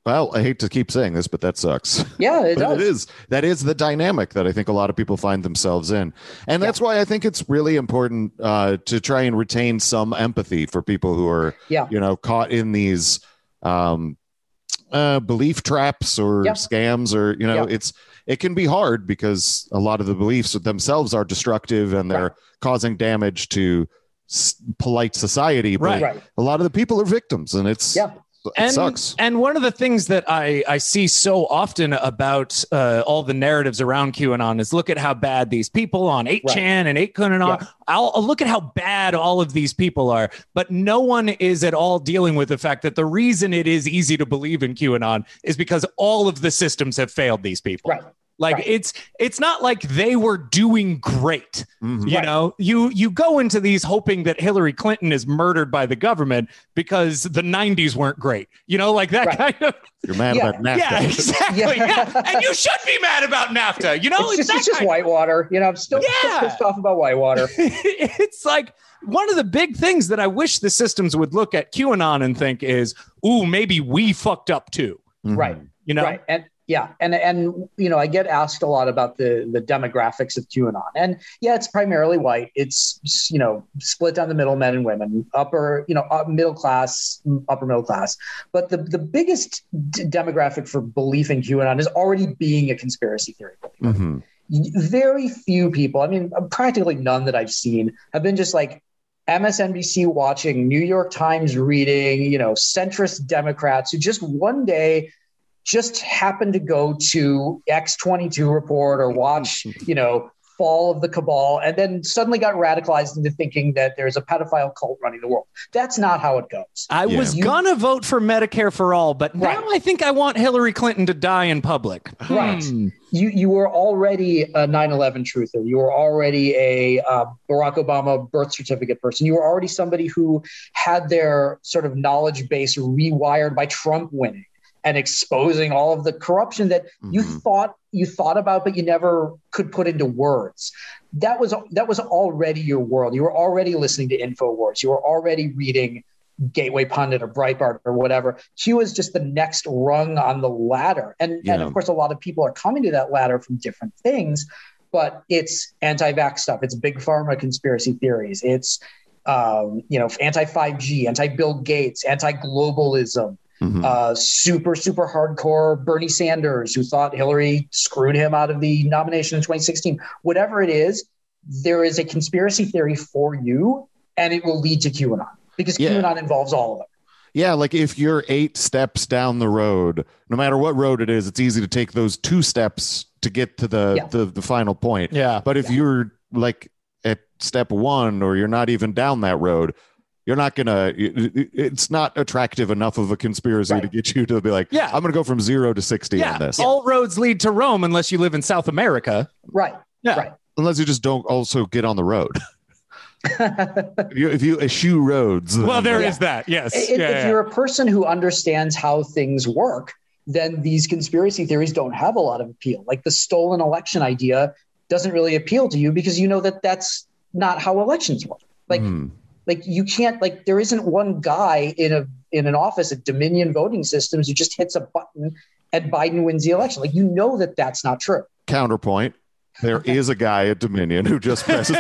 Well, I hate to keep saying this, but that sucks. Yeah, it But does. it is. That is the dynamic that I think a lot of people find themselves in. And that's why I think it's really important uh, to try and retain some empathy for people who are, Yeah. you know, caught in these um, uh, belief traps or Yeah. scams or, you know, Yeah. it's, it can be hard because a lot of the beliefs themselves are destructive and they're Right. causing damage to s- polite society. But Right. Right. a lot of the people are victims, and it's, Yeah. it and, sucks. And one of the things that I, I see so often about uh, all the narratives around QAnon is look at how bad these people on eight chan and eight kun are. Yeah. I'll, I'll look at how bad all of these people are, but no one is at all dealing with the fact that the reason it is easy to believe in QAnon is because all of the systems have failed these people. Right. Like Right. it's it's not like they were doing great. Mhm. You Right. know, you you go into these hoping that Hillary Clinton is murdered by the government because the nineties weren't great. You know, like that Right. kind of You're mad Yeah. about NAFTA. yeah, exactly. Yeah. Yeah. And you should be mad about NAFTA. You know, It's just, that it's just kind- Whitewater. You know, I'm still, still Yeah. pissed off about Whitewater. it's like one of the big things that I wish the systems would look at QAnon and think is, ooh, maybe we fucked up too. Mhm. Right. You know, Right. And yeah. And, and, you know, I get asked a lot about the, the demographics of QAnon. And yeah, it's primarily white. It's, you know, split down the middle, men and women, upper, you know, up, middle class, upper middle class. But the, the biggest d- demographic for belief in QAnon is already being a conspiracy theory. Mhm. Very few people, I mean, practically none that I've seen, have been just like M S N B C watching, New York Times reading, you know, centrist Democrats who just one day just happened to go to X twenty-two report or watch, you know, Fall of the Cabal, and then suddenly got radicalized into thinking that there's a pedophile cult running the world. That's not how it goes. I Yeah. was You- gonna vote for Medicare for all, but now Right. I think I want Hillary Clinton to die in public. Right. Hmm. You you were already a nine eleven truther. You were already a uh, Barack Obama birth certificate person. You were already somebody who had their sort of knowledge base rewired by Trump winning and exposing all of the corruption that you Mhm. thought you thought about, but you never could put into words. That was that was already your world. You were already listening to InfoWars. You were already reading Gateway Pundit or Breitbart or whatever. Q is just the next rung on the ladder. And, and Yeah. of course, a lot of people are coming to that ladder from different things, but it's anti-vax stuff. It's big pharma conspiracy theories. It's, um, you know, anti five G, anti-Bill Gates, anti-globalism, Mhm. uh, super, super hardcore Bernie Sanders, who thought Hillary screwed him out of the nomination in twenty sixteen. Whatever it is, there is a conspiracy theory for you, and it will lead to QAnon because Yeah. QAnon involves all of them. Yeah, like if you're eight steps down the road, no matter what road it is, it's easy to take those two steps to get to the Yeah. the, the final point. Yeah. But if you're like at step one or you're not even down that road, you're not gonna. it- it- It's not attractive enough of a conspiracy Right. to get you to be like, Yeah. I'm gonna go from zero to sixty Yeah, on this. all roads lead to Rome unless you live in South America. Right. Yeah. Right. Unless you just don't also get on the road. if you if you eschew roads, Well, there then- is that. Yes. If, Yeah, if yeah. you're a person who understands how things work, then these conspiracy theories don't have a lot of appeal. Like the stolen election idea doesn't really appeal to you because you know that that's not how elections work. Like, Hmm. like you can't like there isn't one guy in a in an office at Dominion Voting Systems who just hits a button and Biden wins the election. Like you know that that's not true. Counterpoint. There is a guy at Dominion who just presses.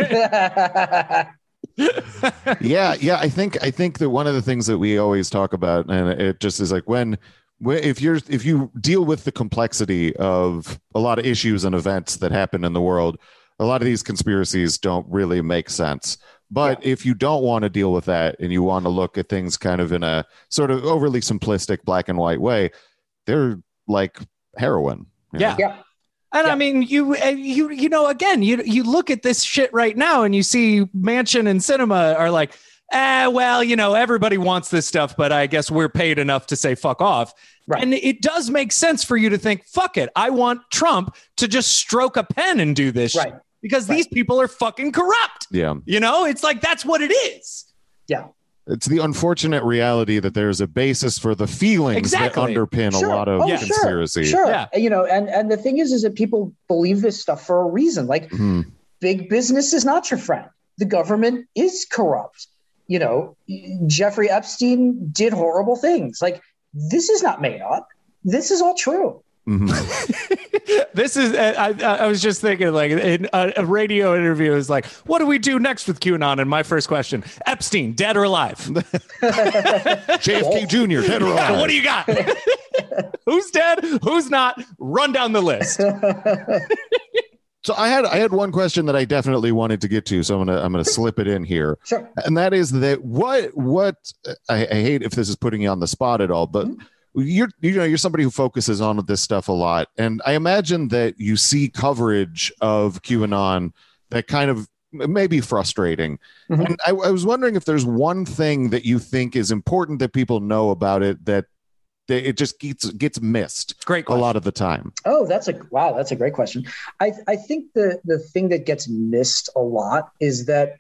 yeah, yeah. I think I think that one of the things that we always talk about, and it just is like when, when if you're if you deal with the complexity of a lot of issues and events that happen in the world, a lot of these conspiracies don't really make sense. But if you don't want to deal with that and you want to look at things kind of in a sort of overly simplistic black and white way, they're like heroin. you Yeah. know? Yeah. And Yeah. I mean, you, uh, you, you know, again, you, you look at this shit right now and you see Manchin and Cinema are like, ah, well, you know, everybody wants this stuff, but I guess we're paid enough to say fuck off. Right. And it does make sense for you to think, fuck it. I want Trump to just stroke a pen and do this Right. shit because Right. these people are fucking corrupt. Yeah. You know, it's like, that's what it is. Yeah. It's the unfortunate reality that there's a basis for the feelings Exactly. that underpin Sure. a lot of Oh, Yeah. sure. conspiracy. Sure. Yeah. You know, and, and the thing is, is that people believe this stuff for a reason. Like Mhm. big business is not your friend. The government is corrupt. You know, Jeffrey Epstein did horrible things. Like this is not made up. This is all true. Mm-hmm. This is, I, I, I was just thinking, like, in a, a radio interview is like, what do we do next with QAnon? And my first question, Epstein, dead or alive? J F K Junior, dead or alive? What do you got? Who's dead? Who's not? Run down the list. So I had I had one question that I definitely wanted to get to, so I'm gonna I'm gonna slip it in here, Sure. And that is that what what I, I hate if this is putting you on the spot at all, but Mm-hmm. you're you know you're somebody who focuses on this stuff a lot, and I imagine that you see coverage of QAnon that kind of may be frustrating. Mm-hmm. And I, I was wondering if there's one thing that you think is important that people know about it that that it just gets gets missed Great a question. lot of the time. Oh, that's a wow. That's a great question. I, I think the the thing that gets missed a lot is that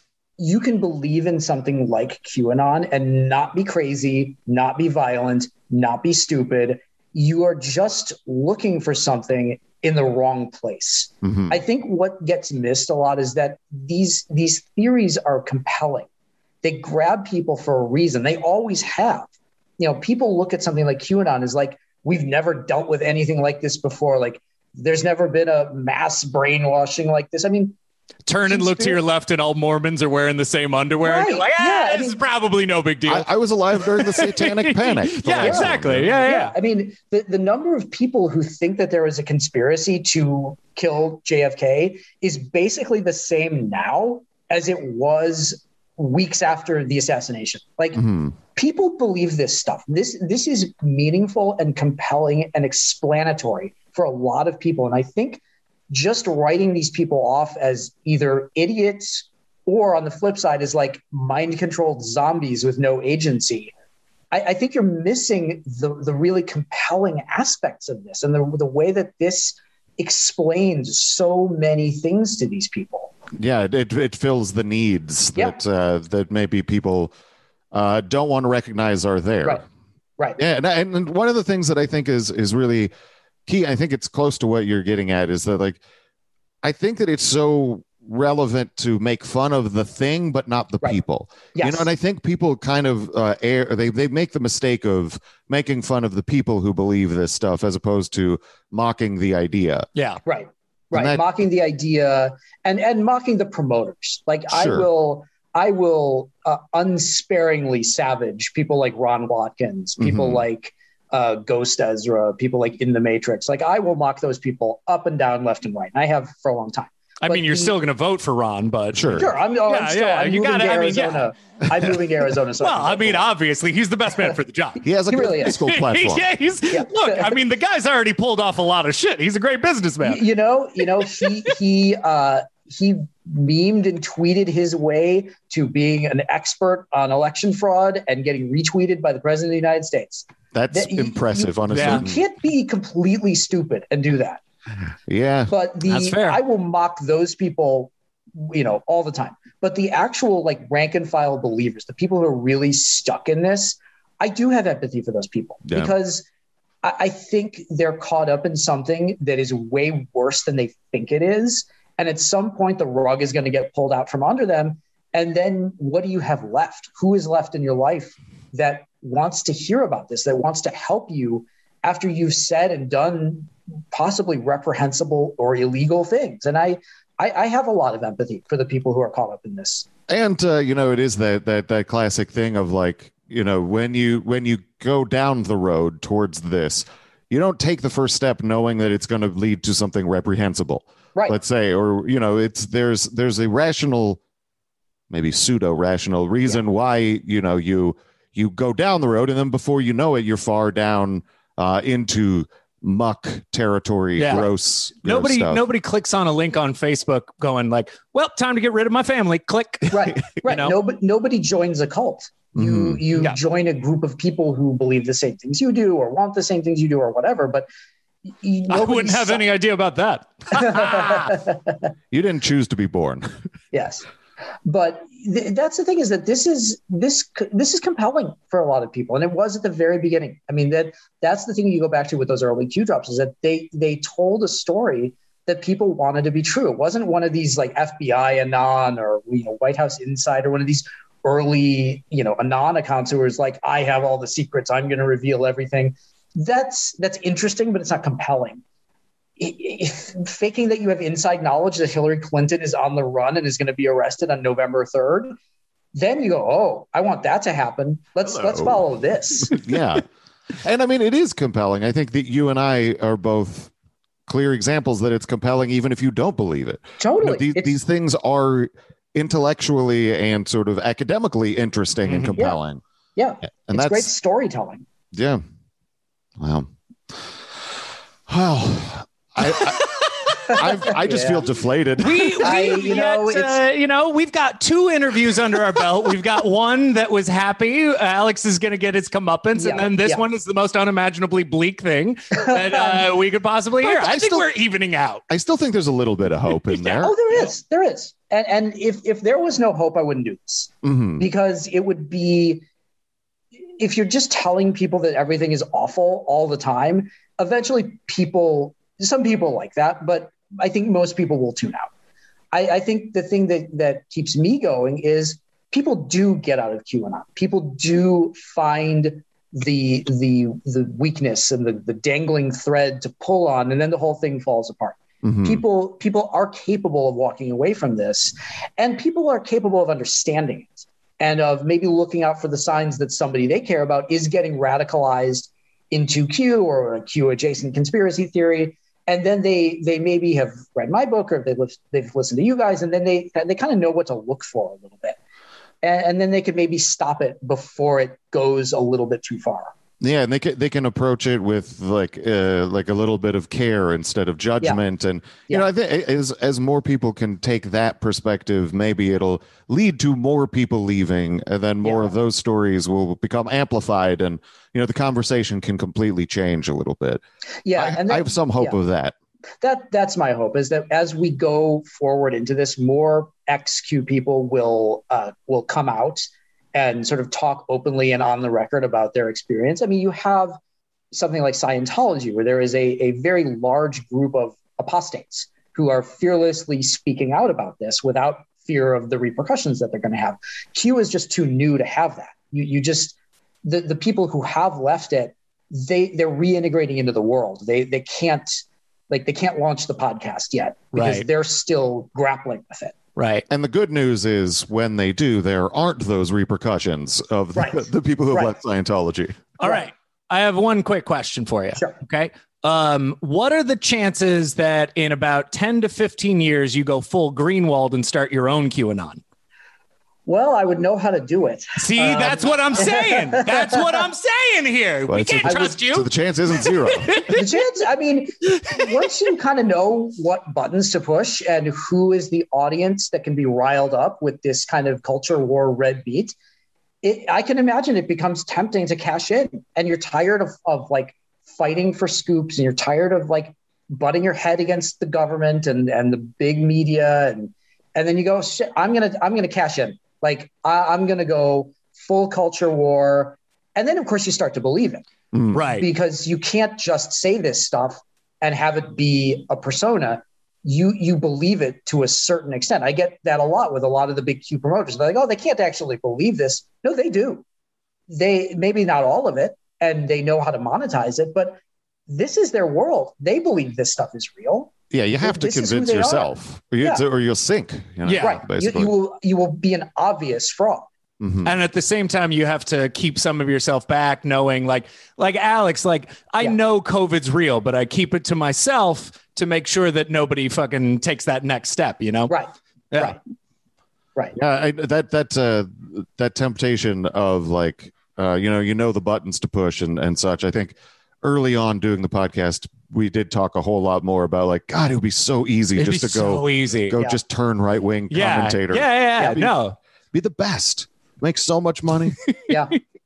you can believe in something like QAnon and not be crazy, not be violent, not be stupid. You are just looking for something in the wrong place. Mhm. I think what gets missed a lot is that these these theories are compelling. They grab people for a reason. They always have. You know, people look at something like QAnon as like, we've never dealt with anything like this before. Like, there's never been a mass brainwashing like this. I mean, Turn and look to your left, and all Mormons are wearing the same underwear. And you're Right. like, ah, Yeah, I this mean- is probably no big deal. I, I was alive during the Satanic Panic. Yeah, exactly. Yeah, yeah. yeah, I mean, the, the number of people who think that there was a conspiracy to kill J F K is basically the same now as it was weeks after the assassination. Like, Mhm. people believe this stuff. This this is meaningful and compelling and explanatory for a lot of people. And I think just writing these people off as either idiots or, on the flip side, as like mind-controlled zombies with no agency, I, I think you're missing the, the really compelling aspects of this and the, the way that this explains so many things to these people. Yeah, it, it it fills the needs Yeah. that uh, that maybe people uh, don't want to recognize are there. Right. Right. Yeah, and, and and one of the things that I think is is really key, I think it's close to what you're getting at, is that, like, I think that it's so relevant to make fun of the thing, but not the Right. people. Yes. You know, and I think people kind of uh, air they they make the mistake of making fun of the people who believe this stuff as opposed to mocking the idea. yeah. Right. Right. that- mocking the idea and, and mocking the promoters. Like, I Sure. will, I will uh, unsparingly savage people like Ron Watkins, people Mhm. like uh, Ghost Ezra, people like In the Matrix. Like, I will mock those people up and down, left and right. And I have for a long time. I But mean, you're the- still going to vote for Ron, but Sure. Sure. I'm, oh, Yeah, I'm still, yeah, I'm you moving gotta- to I mean, yeah. Arizona. I'm moving to Arizona. So well, can I vote mean, for him. obviously, he's the best man for the job. He has a He good really is. fiscal platform. yeah, he's Yeah. look. I mean, the guy's already pulled off a lot of shit. He's a great businessman. You know, you know, he he uh, he memed and tweeted his way to being an expert on election fraud and getting retweeted by the president of the United States. That's That- you- impressive you- on a Yeah. certain. You can't be completely stupid and do that. Yeah. But the That's fair. I will mock those people, you know, all the time. But the actual like rank and file believers, the people who are really stuck in this, I do have empathy for those people Yeah. because I, I think they're caught up in something that is way worse than they think it is. And at some point, the rug is going to get pulled out from under them. And then what do you have left? Who is left in your life that wants to hear about this, that wants to help you after you've said and done possibly reprehensible or illegal things? And I, I, I have a lot of empathy for the people who are caught up in this. And uh, you know, it is that that that classic thing of, like, you know, when you when you go down the road towards this, you don't take the first step knowing that it's going to lead to something reprehensible. Right. Let's say, or, you know, it's there's there's a rational, maybe pseudo rational reason why, you know, you you go down the road, and then before you know it, you're far down uh, into muck territory. Yeah. Gross. gross Nobody, stuff. nobody clicks on a link on Facebook going like, "Well, time to get rid of my family." Click. Right. Right. know? Nobody, nobody joins a cult. You Mhm. you Yeah. join a group of people who believe the same things you do or want the same things you do or whatever. But y- I nobody wouldn't have su- any idea about that. You didn't choose to be born. Yes, but th- that's the thing, is that this is this c- this is compelling for a lot of people, and it was at the very beginning. I mean, that that's the thing you go back to with those early Q drops, is that they they told a story that people wanted to be true. It wasn't one of these like F B I Anon or, you know, White House Insider, one of these early, you know, Anon accounts who was like, I have all the secrets, I'm going to reveal everything. That's that's interesting, but it's not compelling. If, faking that you have inside knowledge that Hillary Clinton is on the run and is going to be arrested on November third, then you go, oh, I want that to happen. Let's Hello. let's follow this. Yeah. And I mean, it is compelling. I think that you and I are both clear examples that it's compelling, even if you don't believe it. Totally. You know, these, It's- these things are intellectually and sort of academically interesting and compelling. Yeah. And it's that's great storytelling. Yeah. Wow. Well, I, I, I've, I just Yeah. feel deflated. We, we I- you know, yet, uh, you know, we've got two interviews under our belt. We've got one that was happy. Alex is going to get his comeuppance, Yeah, and then this yeah. one is the most unimaginably bleak thing that uh, we could possibly hear. But I I think still- we're evening out. I still think there's a little bit of hope in there. Oh, there is. There is. And and if if there was no hope, I wouldn't do this. Mhm. Because it would be, if you're just telling people that everything is awful all the time, eventually people, some people like that, but I think most people will tune out. I, I think the thing that, that keeps me going is people do get out of QAnon. People do find the the the weakness and the, the dangling thread to pull on, and then the whole thing falls apart. Mhm. People people are capable of walking away from this, and people are capable of understanding it and of maybe looking out for the signs that somebody they care about is getting radicalized into Q or a Q adjacent conspiracy theory. And then they they maybe have read my book or they've, they've listened to you guys, and then they they kind of know what to look for a little bit. And, and then they could maybe stop it before it goes a little bit too far. Yeah, and they can they can approach it with like uh, like a little bit of care instead of judgment, and you Yeah. know I think as as more people can take that perspective, maybe it'll lead to more people leaving, and then more Yeah. of those stories will become amplified, and you know the conversation can completely change a little bit. Yeah, I, and I that- have some hope yeah. of that. That that's my hope, is that as we go forward into this, more X Q people will uh, will come out and sort of talk openly and on the record about their experience. I mean, you have something like Scientology, where there is a, a very large group of apostates who are fearlessly speaking out about this without fear of the repercussions that they're going to have. Q is just too new to have that. You you just the the people who have left it, they they're reintegrating into the world. They they can't. Like they can't launch the podcast yet because Right. they're still grappling with it. Right. And the good news is when they do, there aren't those repercussions of the, Right. the people who have Right. left Scientology. All right. I have one quick question for you. Sure. Okay. Um, what are the chances that in about ten to fifteen years you go full Greenwald and start your own QAnon? Well, I would know how to do it. See, Um, that's what I'm saying. That's what I'm saying here. Well, we it's a- can't I trust you. So the chance isn't zero. The chance, I mean, once you kind of know what buttons to push and who is the audience that can be riled up with this kind of culture war red beat, it, I can imagine it becomes tempting to cash in. And you're tired of, of like fighting for scoops, and you're tired of like butting your head against the government and, and the big media. And, and then you go, shit, I'm going to, I'm going to cash in. Like I, I'm going to go full culture war. And then of course you start to believe it. Right. Because you can't just say this stuff and have it be a persona. You you believe it to a certain extent. I get that a lot with a lot of the big Q promoters. They're like, oh, they can't actually believe this. No, they do. They maybe not all of it, and they know how to monetize it, but this is their world. They believe this stuff is real. Yeah, you have to This is who convince they are. yourself, or, you, Yeah. or you'll sink. You know, Yeah. Right. You, Basically. you will you will be an obvious fraud. Mhm. And at the same time, you have to keep some of yourself back, knowing like, like Alex, like I Yeah. know COVID's real, but I keep it to myself to make sure that nobody fucking takes that next step, you know? Right. Yeah. Right. Right. Yeah, I, that that uh, that temptation of like, uh, you know, you know the buttons to push and and such. I think early on doing the podcast, we did talk a whole lot more about like, God, it would be so easy It'd just be to go so easy. go Yeah. just turn right wing Yeah. commentator. Yeah, yeah, yeah. Be- No. be the best, make so much money. Yeah.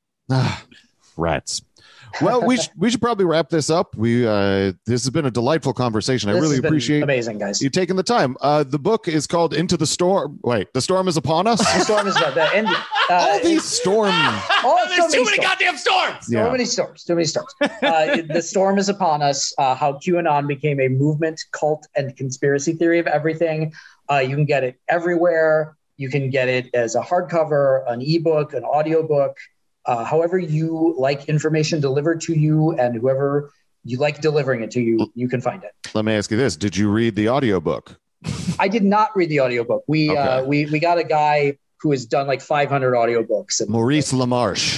Ah, rats. Well, we sh- we should probably wrap this up. We uh, this has been a delightful conversation. I This really has been appreciate amazing, guys. you taking the time. Uh, the book is called Into the Storm. Wait, the storm is upon us. The storm is about the end. Uh, All these storm. oh, There's too many storms. goddamn storms. So Yeah. many storms, too many storms. Uh, the storm is upon us. Uh, how QAnon became a movement, cult, and conspiracy theory of everything. Uh, you can get it everywhere. You can get it as a hardcover, an ebook, an audiobook, uh, however you like information delivered to you, and whoever you like delivering it to you, you can find it. Let me ask you this. Did you read the audiobook? I did not read the audiobook. We Okay. uh, we we got a guy who has done like five hundred audiobooks. And, Maurice LaMarche.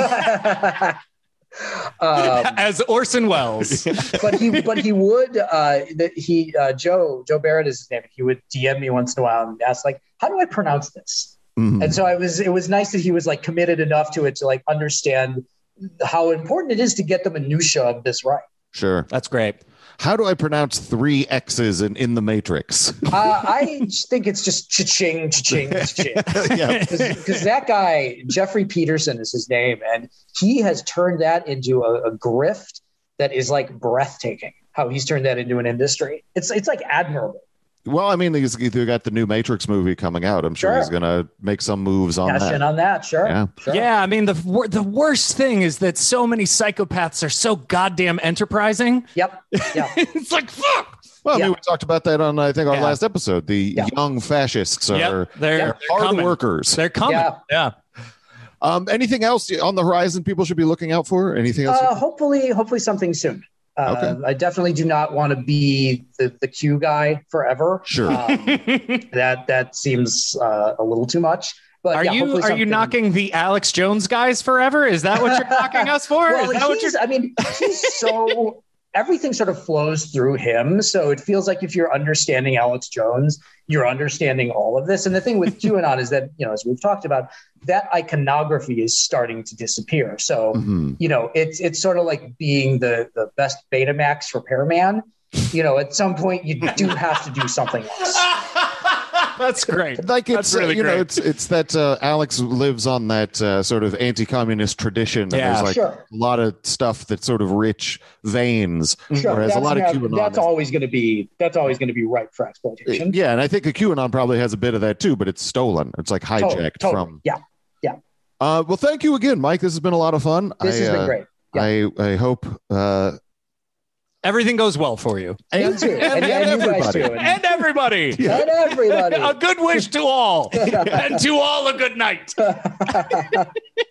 um, As Orson Welles. but he but he would uh, that he uh, Joe Joe Barrett is his name. He would D M me once in a while and ask like, how do I pronounce this? Mhm. And so I was it was nice that he was like committed enough to it to like understand how important it is to get the minutia of this right. Sure. That's great. How do I pronounce three X's in, in the Matrix? Uh, I just think it's just cha-ching, cha-ching, cha-ching. Yeah. Because that guy, Jeffrey Peterson is his name, and he has turned that into a, a grift that is like breathtaking, how he's turned that into an industry. It's it's like admirable. Well, I mean, he's, he's got the new Matrix movie coming out. I'm sure, Sure. he's going to make some moves on Cash that. in on that, sure. Yeah. sure. Yeah, I mean the wor- the worst thing is that so many psychopaths are so goddamn enterprising. Yep. Yeah. It's like fuck. Well, I mean, Yeah. we talked about that on, I think, our Yeah. last episode. The Yeah. young fascists are Yep, they're, they're they're hard coming. workers. They're coming. Yeah. Yeah. Um, anything else on the horizon people should be looking out for? Anything else? Uh, hopefully, hopefully something soon. Uh, Okay. I definitely do not want to be the, the Q guy forever. Sure. Um, that that seems uh, a little too much. But Are yeah, you hopefully are you something- knocking the Alex Jones guys forever? Is that what you're knocking us for? Well, Is that what he's, you're I mean, he's so everything sort of flows through him. So it feels like if you're understanding Alex Jones, you're understanding all of this. And the thing with QAnon is that, you know, as we've talked about, that iconography is starting to disappear. So, Mhm. you know, it's it's sort of like being the the best Betamax repairman. You know, at some point you do have to do something else. That's great. Like it's That's really uh, you know great. it's it's that uh, Alex lives on that uh, sort of anti-communist tradition. And Yeah. there's like Sure. a lot of stuff that's sort of rich veins. Sure, Whereas a that's, lot of never- QAnon that's is- always going to be that's always going to be ripe for exploitation. Yeah, and I think a QAnon probably has a bit of that too, but it's stolen. It's like hijacked Totally, totally. from. Yeah, yeah. Uh, well, thank you again, Mike. This has been a lot of fun. This I, has been uh, great. I I hope uh, Everything goes well for you. You too. And, and and you guys everybody. too. And, And everybody. and everybody. A good wish to all. And to all a good night.